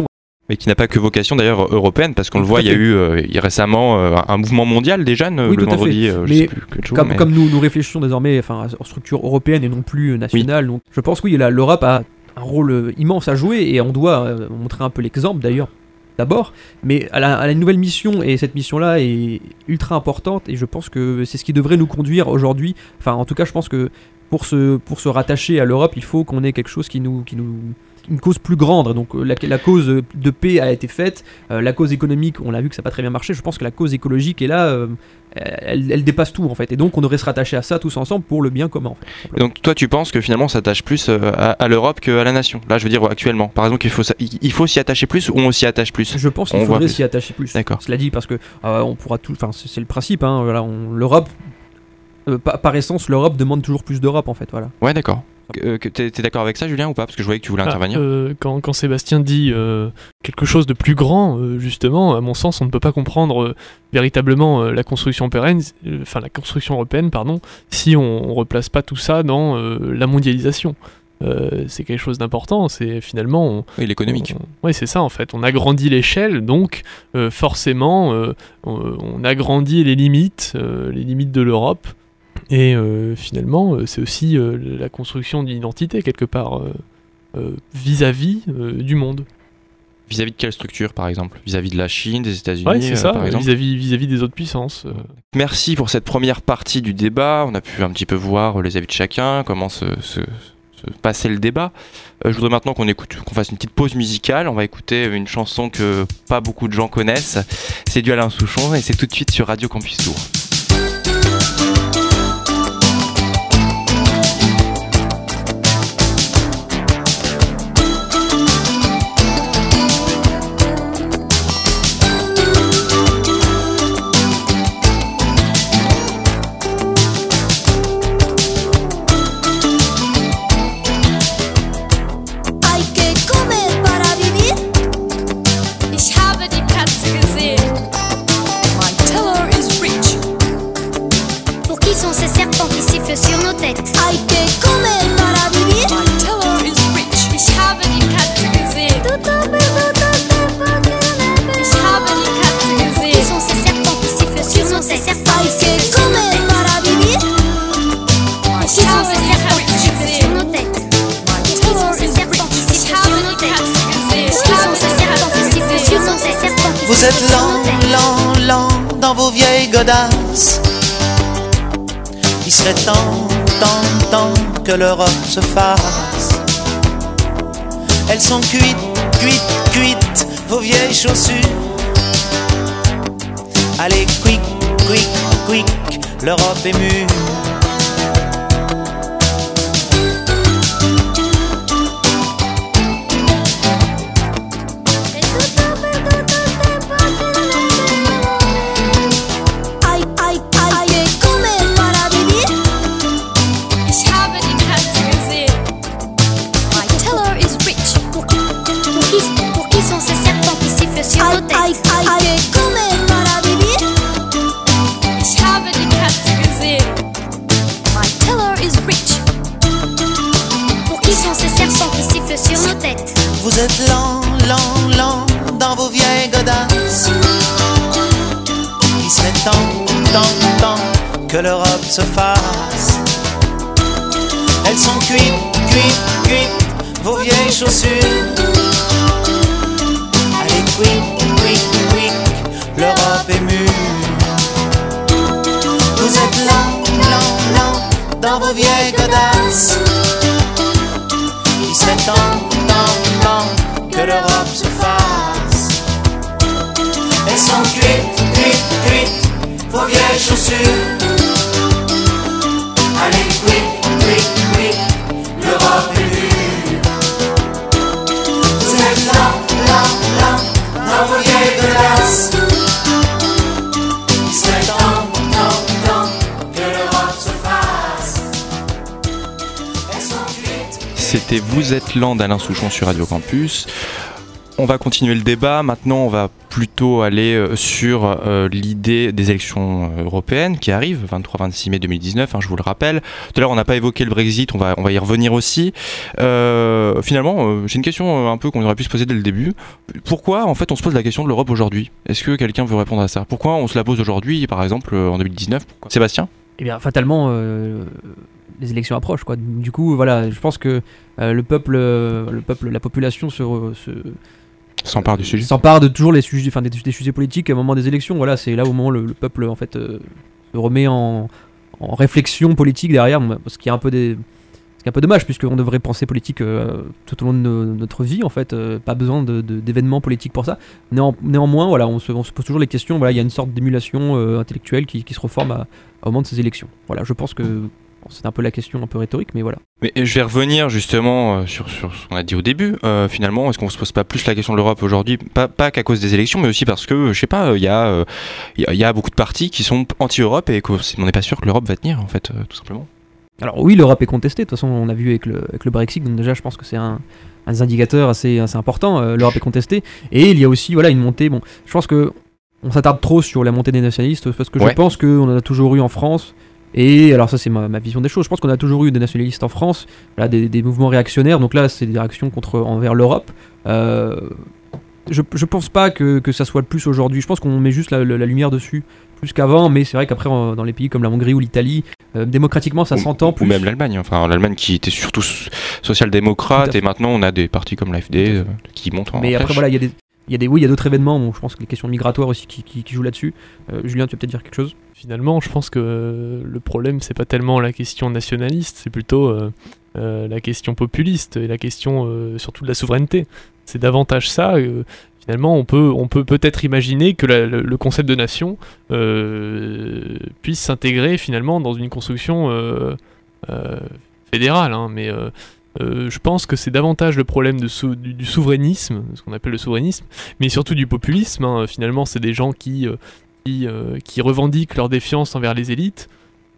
Mais qui n'a pas que vocation d'ailleurs européenne, parce qu'on Tout le voit, à il y a fait. eu euh, il y a récemment euh, un mouvement mondial des jeunes Oui, le tout à vendredi. fait. euh, je mais sais plus quel jour, comme, mais- comme nous, nous réfléchissons désormais enfin, en structure européenne et non plus nationale, donc je pense que oui, là, l'Europe a un rôle euh, immense à jouer et on doit euh, montrer un peu l'exemple d'ailleurs. D'abord, mais elle a, elle a une nouvelle mission et cette mission-là est ultra importante et je pense que c'est ce qui devrait nous conduire aujourd'hui. Enfin, en tout cas, je pense que pour se, pour se rattacher à l'Europe, il faut qu'on ait quelque chose qui nous, qui nous, une cause plus grande. Donc la, la cause de paix a été faite, euh, la cause économique, on l'a vu que ça n'a pas très bien marché. Je pense que la cause écologique est là, euh, elle, elle dépasse tout en fait. Et donc on devrait se rattacher à ça tous ensemble pour le bien commun. En fait, Et donc toi tu penses que finalement on s'attache plus euh, à, à l'Europe qu'à la nation. Là je veux dire actuellement. Par exemple il faut, ça- il il faut s'y attacher plus ou on s'y attache plus. Je pense qu'il On voit faudrait plus. s'y attacher plus. D'accord. Cela dit, parce que euh, on pourra tout. Enfin, c'est c'est le principe. Hein, voilà, on- l'Europe, euh, par, par essence, l'Europe demande toujours plus d'Europe en fait. Voilà. Ouais d'accord. Euh, que t'es, t'es d'accord avec ça Julien ou pas? Parce que je voyais que tu voulais Ah, intervenir. euh, quand, quand Sébastien dit euh, quelque chose de plus grand, euh, justement, à mon sens, on ne peut pas comprendre euh, véritablement euh, la construction pérenne, euh, enfin la construction européenne, pardon, si on, on replace pas tout ça dans euh, la mondialisation. Euh, c'est quelque chose d'important. C'est finalement, on, oui, l'économique. Oui, c'est ça en fait. On agrandit l'échelle, donc euh, forcément, euh, on, on agrandit les limites, euh, les limites de l'Europe. Et euh, finalement, euh, c'est aussi euh, la construction d'une identité, quelque part, euh, euh, vis-à-vis euh, du monde. Vis-à-vis de quelle structure par exemple? Vis-à-vis de la Chine, des États-Unis Ouais, c'est euh, ça, par exemple vis-à-vis, vis-à-vis des autres puissances. euh. Merci pour cette première partie du débat. On a pu un petit peu voir les avis de chacun, comment se, se, se passer le débat. Euh, je voudrais maintenant qu'on écoute, qu'on fasse une petite pause musicale. On va écouter une chanson que pas beaucoup de gens connaissent. C'est du Alain Souchon et c'est tout de suite sur Radio Campus Tour. Hay que comer para vivir. Ich habe die Katze gesehen. My teller is rich. Pour qui sont ces serpents qui sifflent sur nos têtes? Hay que comer para vivir. My teller is rich. Ich habe die Katze gesehen. Ich habe die Katze gesehen. Qui sont ces serpents qui sifflent sur nos têtes? Hay que comer para vivir. Qui sont ces serpents qui sifflent sur nos têtes? Qui sont ces serpents qui sifflent sur nos têtes? Qui sont ces serpents qui sifflent sur nos têtes? Vous êtes lent, lent, lent dans vos vieilles godasses. Il serait temps, temps, temps que l'Europe se fasse. Elles sont cuites, cuites, cuites, vos vieilles chaussures. Allez, quick, quick, quick, l'Europe est mûre. Hay, hay, hay que comer para vivir. Ich habe die Katze gesehen. My teller is rich. Pour qui, pour qui, pour qui sont ces serpents qui sifflent sur nos têtes? Hay, hay, hay que comer para vivir. Ich habe die Katze gesehen. My teller is rich. Pour qui sont ces serpents qui sifflent sur nos têtes? Vous êtes lent, lent, lent dans vos vieilles godasses. Il serait temps, temps, temps que l'Europe se fasse. Elles sont cuites, cuites, cuites, vos vieilles chaussures. Allez, quick, quick, quick, l'Europe est mûre. Vous êtes lent, lent, lent dans vos vieilles godasses. Il serait temps, temps, temps que l'Europe se fasse. Elles sont cuites, cuites, cuites, vos vieilles chaussures. Allez, quick, quick, quick, l'Europe est mûre. Vous êtes lent, lent, lent dans vos vieilles godasses. Il serait temps, temps, temps que l'Europe se fasse. Elles sont cuites. C'était Vous êtes lent d'Alain Souchon sur Radio Campus. On va continuer le débat. Maintenant, on va plutôt aller euh, sur euh, l'idée des élections euh, européennes qui arrivent, vingt-trois vingt-six mai deux mille dix-neuf, hein, je vous le rappelle. Tout à l'heure, on n'a pas évoqué le Brexit, on va, on va y revenir aussi. Euh, finalement, euh, j'ai une question euh, un peu qu'on aurait pu se poser dès le début. Pourquoi, en fait, on se pose la question de l'Europe aujourd'hui ? Est-ce que quelqu'un veut répondre à ça ? Pourquoi on se la pose aujourd'hui, par exemple, euh, en deux mille dix-neuf ? Pourquoi ? Sébastien ? Eh bien, fatalement, euh, les élections approchent, quoi. Du coup, voilà, je pense que euh, le peuple, euh, le peuple, la population se... se S'empare du sujet. S'empare de toujours les sujets, enfin des, des sujets politiques au moment des élections. Voilà, c'est là au moment où le, le peuple en fait euh, se remet en, en réflexion politique derrière, ce qui est un peu des, ce qui est un peu dommage puisqu'on devrait penser politique euh, tout au long de no, notre vie en fait. Euh, pas besoin de, de, d'événements politiques pour ça. Néan, néanmoins, voilà, on se, on se pose toujours les questions. Voilà, il y a une sorte d'émulation euh, intellectuelle qui, qui se reforme à, au moment de ces élections. Voilà, je pense que bon, c'est un peu la question un peu rhétorique, mais voilà. Mais je vais revenir justement euh, sur, sur ce qu'on a dit au début. Euh, finalement, est-ce qu'on se pose pas plus la question de l'Europe aujourd'hui ? Pas, pas qu'à cause des élections, mais aussi parce que, je sais pas, il y, euh, y, y a beaucoup de partis qui sont anti-Europe et qu'on n'est pas sûr que l'Europe va tenir, en fait, euh, tout simplement. Alors oui, l'Europe est contestée. De toute façon, on a vu avec le, avec le Brexit, donc déjà, je pense que c'est un, un indicateur assez, assez important. Euh, L'Europe est contestée. Et il y a aussi voilà, une montée. Bon, je pense que on s'attarde trop sur la montée des nationalistes parce que ouais. je pense qu'on en a toujours eu en France. Et alors ça c'est ma, ma vision des choses, je pense qu'on a toujours eu des nationalistes en France, là, des, des mouvements réactionnaires, donc là c'est des réactions contre, envers l'Europe. Euh, je, je pense pas que, que ça soit le plus aujourd'hui, je pense qu'on met juste la, la, la lumière dessus plus qu'avant, mais c'est vrai qu'après dans les pays comme la Hongrie ou l'Italie, euh, démocratiquement ça ou, s'entend plus. Ou même l'Allemagne, enfin l'Allemagne qui était surtout social-démocrate et maintenant on a des partis comme l'A F D euh, qui montent en Mais flèche. après voilà, il y a des... Il y a des, oui, il y a d'autres événements, bon, je pense que les questions migratoires aussi qui, qui, qui jouent là-dessus. Euh, Julien, tu vas peut-être dire quelque chose ? Finalement, je pense que euh, le problème, c'est pas tellement la question nationaliste, c'est plutôt euh, euh, la question populiste et la question euh, surtout de la souveraineté. C'est davantage ça. Euh, finalement, on peut, on peut peut-être imaginer que la, le, le concept de nation euh, puisse s'intégrer finalement dans une construction euh, euh, fédérale, hein, mais euh, Euh, je pense que c'est davantage le problème de sou- du, du souverainisme, ce qu'on appelle le souverainisme, mais surtout du populisme. Hein. Finalement, c'est des gens qui, euh, qui, euh, qui revendiquent leur défiance envers les élites.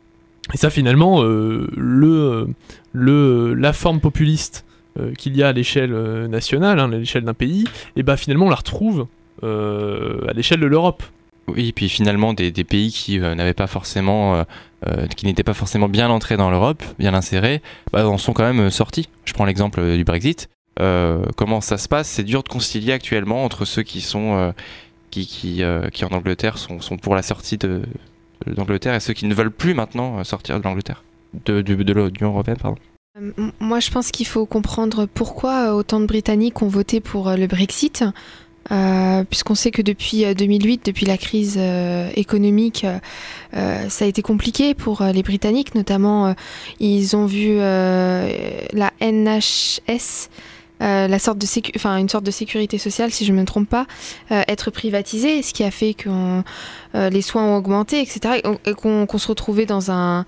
Et ça, finalement, euh, le, le, la forme populiste euh, qu'il y a à l'échelle euh, nationale, hein, à l'échelle d'un pays, et bah, finalement, on la retrouve euh, à l'échelle de l'Europe. Oui, et puis finalement des, des pays qui euh, n'avaient pas forcément, euh, euh, qui n'étaient pas forcément bien entrés dans l'Europe, bien insérés, bah, en sont quand même sortis. Je prends l'exemple euh, du Brexit. Euh, comment ça se passe ? C'est dur de concilier actuellement entre ceux qui sont, euh, qui, qui, euh, qui en Angleterre sont, sont pour la sortie de, de, d'Angleterre et ceux qui ne veulent plus maintenant sortir de l'Angleterre, de, de, de l'Union européenne, pardon. Euh, moi, je pense qu'il faut comprendre pourquoi autant de Britanniques ont voté pour le Brexit. Euh, puisqu'on sait que depuis deux mille huit, depuis la crise euh, économique, euh, ça a été compliqué pour euh, les Britanniques, notamment euh, ils ont vu euh, la N H S, euh, la sorte de sécu- enfin, une sorte de sécurité sociale, si je ne me trompe pas, euh, être privatisée, ce qui a fait que euh, les soins ont augmenté, et cetera, et qu'on, qu'on se retrouvait dans un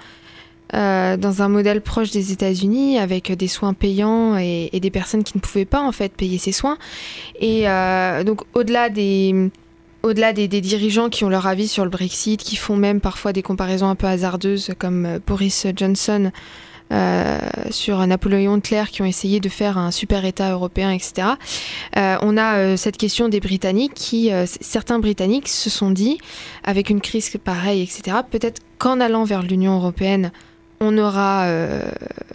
Euh, dans un modèle proche des États-Unis avec des soins payants et, et des personnes qui ne pouvaient pas en fait payer ces soins. Et euh, donc au-delà des au-delà des, des dirigeants qui ont leur avis sur le Brexit, qui font même parfois des comparaisons un peu hasardeuses comme Boris Johnson euh, sur Napoléon Hitler qui ont essayé de faire un super État européen, et cetera. Euh, on a euh, cette question des Britanniques qui, euh, certains Britanniques se sont dit, avec une crise pareille, et cetera, peut-être qu'en allant vers l'Union européenne, on aura, euh,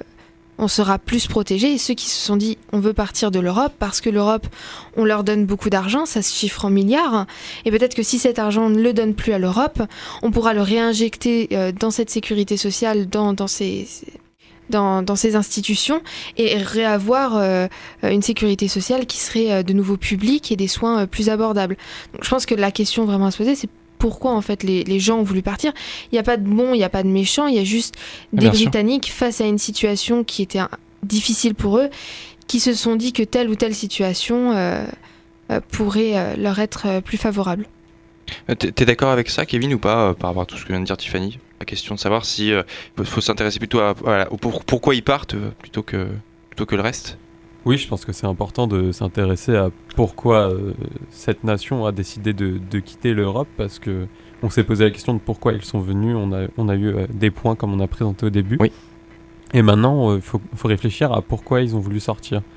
on sera plus protégés. Et ceux qui se sont dit, on veut partir de l'Europe parce que l'Europe, on leur donne beaucoup d'argent, ça se chiffre en milliards. Et peut-être que si cet argent ne le donne plus à l'Europe, on pourra le réinjecter euh, dans cette sécurité sociale, dans, dans ces... Dans, dans ces institutions et réavoir euh, une sécurité sociale qui serait euh, de nouveau publique et des soins euh, plus abordables. Donc, je pense que la question vraiment à se poser, c'est pourquoi en fait les, les gens ont voulu partir. Il n'y a pas de bon, il n'y a pas de méchant, il y a juste des Bien Britanniques sûr. face à une situation qui était un, difficile pour eux, qui se sont dit que telle ou telle situation euh, euh, pourrait euh, leur être euh, plus favorable. T'es, t'es d'accord avec ça, Kevin, ou pas, euh, par rapport à tout ce que vient de dire Tiffany ? La question de savoir si euh, faut, faut s'intéresser plutôt à, à, au pour, pourquoi ils partent euh, plutôt que plutôt que le reste. Oui, je pense que c'est important de s'intéresser à pourquoi euh, cette nation a décidé de, de quitter l'Europe, parce que on s'est posé la question de pourquoi ils sont venus. On a on a eu euh, des points comme on a présenté au début. Oui. Et maintenant, il euh, faut, faut réfléchir à pourquoi ils ont voulu sortir.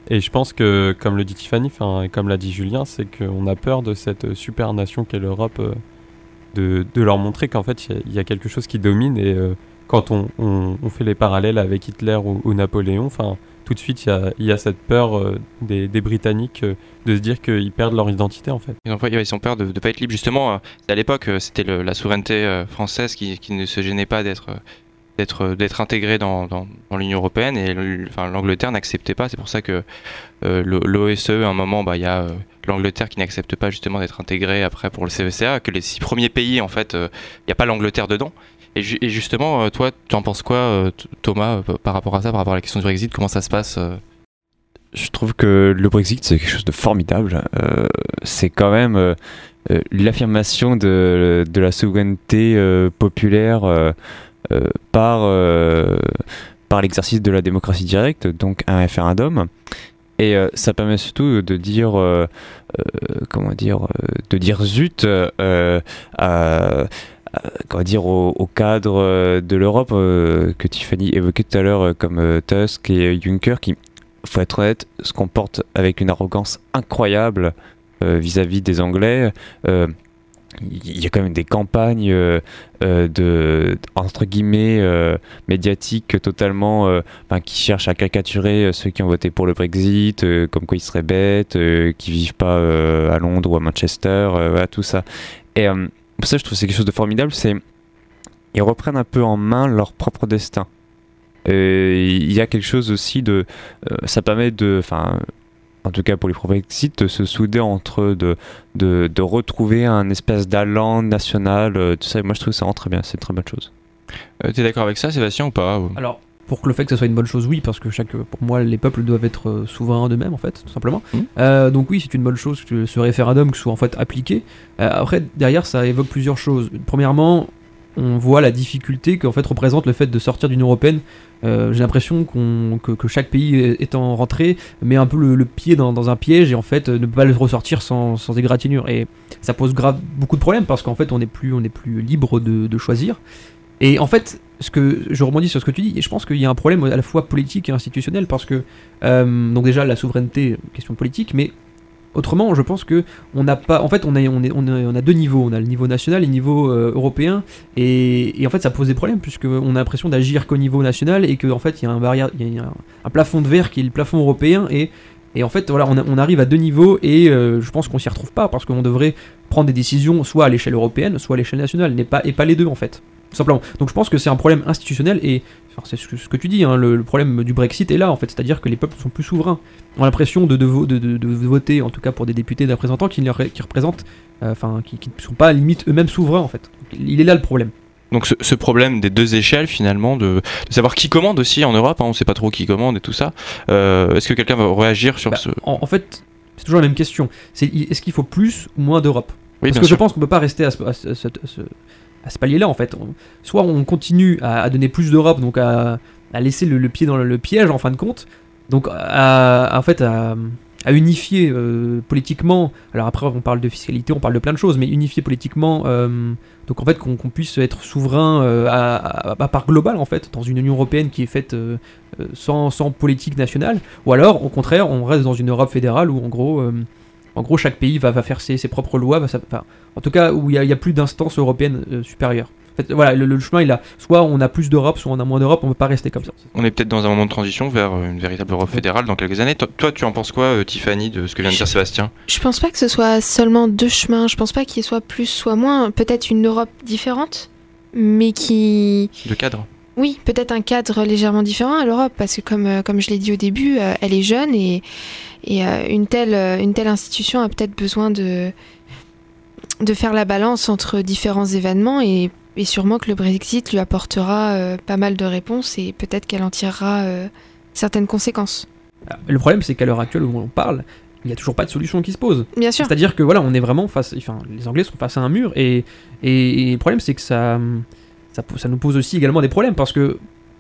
Et je pense que, comme le dit Tiffany, et comme l'a dit Julien, c'est qu'on a peur de cette super nation qu'est l'Europe, euh, de, de leur montrer qu'en fait, il y, y a quelque chose qui domine. Et euh, quand on, on, on fait les parallèles avec Hitler ou, ou Napoléon, tout de suite, il y a, y a cette peur euh, des, des Britanniques euh, de se dire qu'ils perdent leur identité, en fait. Ils ont, ils ont peur de ne pas être libres. Justement, euh, à l'époque, euh, c'était le, la souveraineté euh, française qui, qui ne se gênait pas d'être... Euh, d'être d'être intégré dans, dans, dans l'Union européenne, et le, enfin, l'Angleterre n'acceptait pas. C'est pour ça que euh, l'O S C E, à un moment, bah, y a euh, l'Angleterre qui n'accepte pas justement d'être intégrée après pour le C E C A, que les six premiers pays, en fait, il euh, n'y a pas l'Angleterre dedans. Et, ju- et justement, euh, toi, tu en penses quoi, euh, Thomas, euh, par rapport à ça, par rapport à la question du Brexit, comment ça se passe euh Je trouve que le Brexit, c'est quelque chose de formidable. Euh, c'est quand même euh, euh, l'affirmation de, de la souveraineté euh, populaire euh, Euh, par, euh, par l'exercice de la démocratie directe, donc un référendum. Et euh, ça permet surtout de dire, euh, euh, comment dire, euh, de dire zut euh, à, à, comment dire, au, au cadre de l'Europe euh, que Tiffany évoquait tout à l'heure, euh, comme euh, Tusk et Juncker, qui, faut être honnête, se comportent avec une arrogance incroyable euh, vis-à-vis des Anglais. Euh, Il y a quand même des campagnes euh, euh, de, entre guillemets, euh, médiatiques totalement, euh, qui cherchent à caricaturer ceux qui ont voté pour le Brexit, euh, comme quoi ils seraient bêtes, euh, qui vivent pas euh, à Londres ou à Manchester, euh, voilà, tout ça. Et euh, pour ça, je trouve que c'est quelque chose de formidable, c'est ils reprennent un peu en main leur propre destin. Il y a quelque chose aussi de, euh, ça permet de, enfin. En tout cas pour les pro-Brexit, de se souder entre eux, de, de, de retrouver un espèce d'allant national, euh, tout ça. Moi je trouve ça rend très bien, c'est une très bonne chose. Euh, T'es d'accord avec ça, Sébastien, ou pas ou... Alors, pour que le fait que ça soit une bonne chose, oui, parce que chaque, pour moi, les peuples doivent être euh, souverains d'eux-mêmes, en fait, tout simplement. Mmh. Euh, donc oui, c'est une bonne chose que ce référendum que soit en fait appliqué. Euh, après, derrière, ça évoque plusieurs choses. Premièrement, on voit la difficulté qu'en fait représente le fait de sortir d'une Union européenne. Euh, j'ai l'impression qu'on, que, que chaque pays étant rentré met un peu le, le pied dans, dans un piège et en fait ne peut pas le ressortir sans, sans égratignure. Et ça pose grave beaucoup de problèmes parce qu'en fait on n'est plus, on n'est plus libre de, de choisir. Et en fait, ce que je rebondis sur ce que tu dis, et je pense qu'il y a un problème à la fois politique et institutionnel parce que euh, donc déjà la souveraineté, question politique, mais autrement, je pense que on n'a pas. En fait, on a, on, est, on, a, on a deux niveaux. On a le niveau national et le niveau euh, européen. Et, et en fait, ça pose des problèmes, puisqu'on a l'impression d'agir qu'au niveau national et qu'en fait, il y a, un, barrière, il y a un, un plafond de verre qui est le plafond européen. Et, et en fait, voilà, on, a, on arrive à deux niveaux et euh, je pense qu'on s'y retrouve pas, parce qu'on devrait prendre des décisions soit à l'échelle européenne, soit à l'échelle nationale, et pas, et pas les deux, en fait. Tout simplement. Donc je pense que c'est un problème institutionnel et enfin, c'est ce que, ce que tu dis, hein, le, le problème du Brexit est là en fait, c'est-à-dire que les peuples sont plus souverains, ont l'impression de, de, de, de, de voter en tout cas pour des députés, des représentants qui, leur, qui représentent, enfin euh, qui ne sont pas à limite eux-mêmes souverains en fait. Donc, il est là le problème. Donc ce, ce problème des deux échelles finalement, de, de savoir qui commande aussi en Europe, hein, on ne sait pas trop qui commande et tout ça, euh, est-ce que quelqu'un va réagir sur bah, ce... En, en fait, c'est toujours la même question, c'est est-ce qu'il faut plus ou moins d'Europe? Oui, Parce que sûr. je pense qu'on ne peut pas rester à ce... À ce, à ce, à ce à ce palier-là en fait. Soit on continue à, à donner plus d'Europe, donc à, à laisser le, le pied dans le, le piège en fin de compte, donc à, à en fait à, à unifier euh, politiquement, alors après on parle de fiscalité, on parle de plein de choses, mais unifier politiquement, euh, donc en fait qu'on, qu'on puisse être souverain euh, à, à, à part globale en fait, dans une Union Européenne qui est faite euh, sans, sans politique nationale, ou alors au contraire on reste dans une Europe fédérale où en gros... Euh, En gros, chaque pays va, va faire ses, ses propres lois, va, enfin, en tout cas où il n'y a, a plus d'instances européennes euh, supérieures. En fait, voilà, le, le chemin il a, soit on a plus d'Europe, soit on a moins d'Europe, on ne peut pas rester comme ça. On est peut-être dans un moment de transition vers une véritable Europe fédérale dans quelques années. Toi, toi tu en penses quoi, euh, Tiffany, de ce que vient de dire Sébastien? Je pense pas que ce soit seulement deux chemins, je pense pas qu'il y soit plus, soit moins, peut-être une Europe différente, mais qui... De cadre. Oui, peut-être un cadre légèrement différent à l'Europe, parce que comme, euh, comme je l'ai dit au début, euh, elle est jeune et, et euh, une, telle, euh, une telle institution a peut-être besoin de, de faire la balance entre différents événements et, et sûrement que le Brexit lui apportera euh, pas mal de réponses et peut-être qu'elle en tirera euh, certaines conséquences. Le problème, c'est qu'à l'heure actuelle où on parle, il n'y a toujours pas de solution qui se pose. Bien sûr. C'est-à-dire que voilà, on est vraiment face... Enfin, les Anglais sont face à un mur et, et, et le problème, c'est que ça... Ça, ça nous pose aussi également des problèmes parce que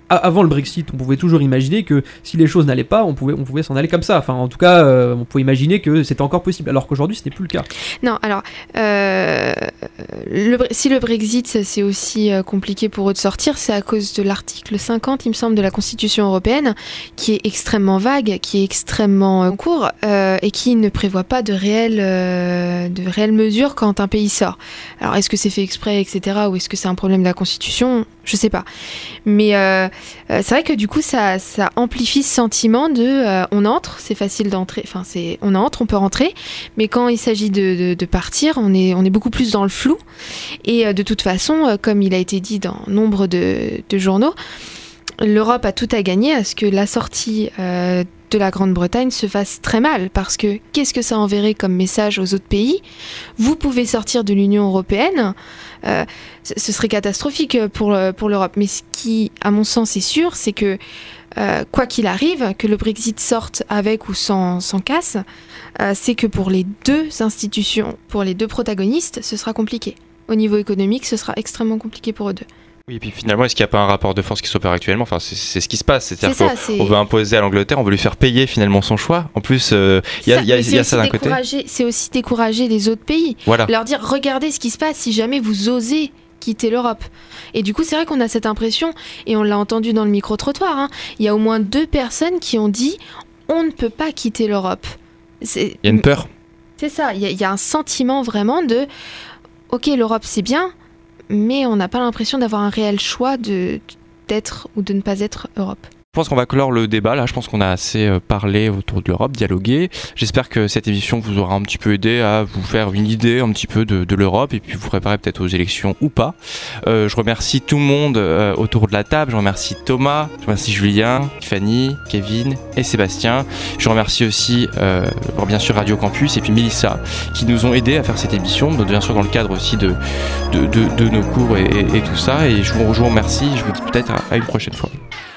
avant le Brexit, on pouvait toujours imaginer que si les choses n'allaient pas, on pouvait, on pouvait s'en aller comme ça. Enfin, en tout cas, euh, on pouvait imaginer que c'était encore possible, alors qu'aujourd'hui, ce n'est plus le cas. Non, alors, euh, le, si le Brexit, c'est aussi euh, compliqué pour eux de sortir, c'est à cause de l'article cinquante, il me semble, de la Constitution européenne, qui est extrêmement vague, qui est extrêmement euh, court, euh, et qui ne prévoit pas de réelles, euh, de réelles mesures quand un pays sort. Alors, est-ce que c'est fait exprès, et cetera, ou est-ce que c'est un problème de la Constitution ? Je sais pas. Mais euh, euh, c'est vrai que du coup, ça, ça amplifie ce sentiment de euh, on entre, c'est facile d'entrer, enfin, c'est on entre, on peut rentrer, mais quand il s'agit de, de, de partir, on est, on est beaucoup plus dans le flou. Et euh, de toute façon, euh, comme il a été dit dans nombre de, de journaux, l'Europe a tout à gagner à ce que la sortie euh, de la Grande-Bretagne se fasse très mal, parce que qu'est-ce que ça enverrait comme message aux autres pays ? Vous pouvez sortir de l'Union européenne, euh, ce serait catastrophique pour, pour l'Europe. Mais ce qui, à mon sens, est sûr, c'est que euh, quoi qu'il arrive, que le Brexit sorte avec ou sans, sans casse, euh, c'est que pour les deux institutions, pour les deux protagonistes, ce sera compliqué. Au niveau économique, ce sera extrêmement compliqué pour eux deux. Oui, et puis finalement, est-ce qu'il n'y a pas un rapport de force qui s'opère actuellement ? Enfin, c'est, c'est ce qui se passe. C'est-à-dire c'est ça, qu'on c'est... on veut imposer à l'Angleterre, on veut lui faire payer finalement son choix. En plus, il euh, y a, y a, y a ça d'un côté. C'est aussi décourager les autres pays. Voilà. Leur dire, regardez ce qui se passe si jamais vous osez quitter l'Europe. Et du coup, c'est vrai qu'on a cette impression, et on l'a entendu dans le micro-trottoir, hein, il y a au moins deux personnes qui ont dit, on ne peut pas quitter l'Europe. Il y a une peur. C'est ça, il y, y a un sentiment vraiment de, ok, l'Europe c'est bien, mais on n'a pas l'impression d'avoir un réel choix de, d'être ou de ne pas être Europe. Je pense qu'on va clore le débat là, je pense qu'on a assez parlé autour de l'Europe, dialogué. J'espère que cette émission vous aura un petit peu aidé à vous faire une idée un petit peu de, de l'Europe et puis vous préparer peut-être aux élections ou pas. Euh, je remercie tout le monde euh, autour de la table, je remercie Thomas, je remercie Julien, Fanny, Kevin et Sébastien. Je remercie aussi euh, bien sûr Radio Campus et puis Mélissa qui nous ont aidés à faire cette émission, bien sûr dans le cadre aussi de, de, de, de nos cours et, et, et tout ça. Et je vous, je vous remercie, je vous dis peut-être à, à une prochaine fois.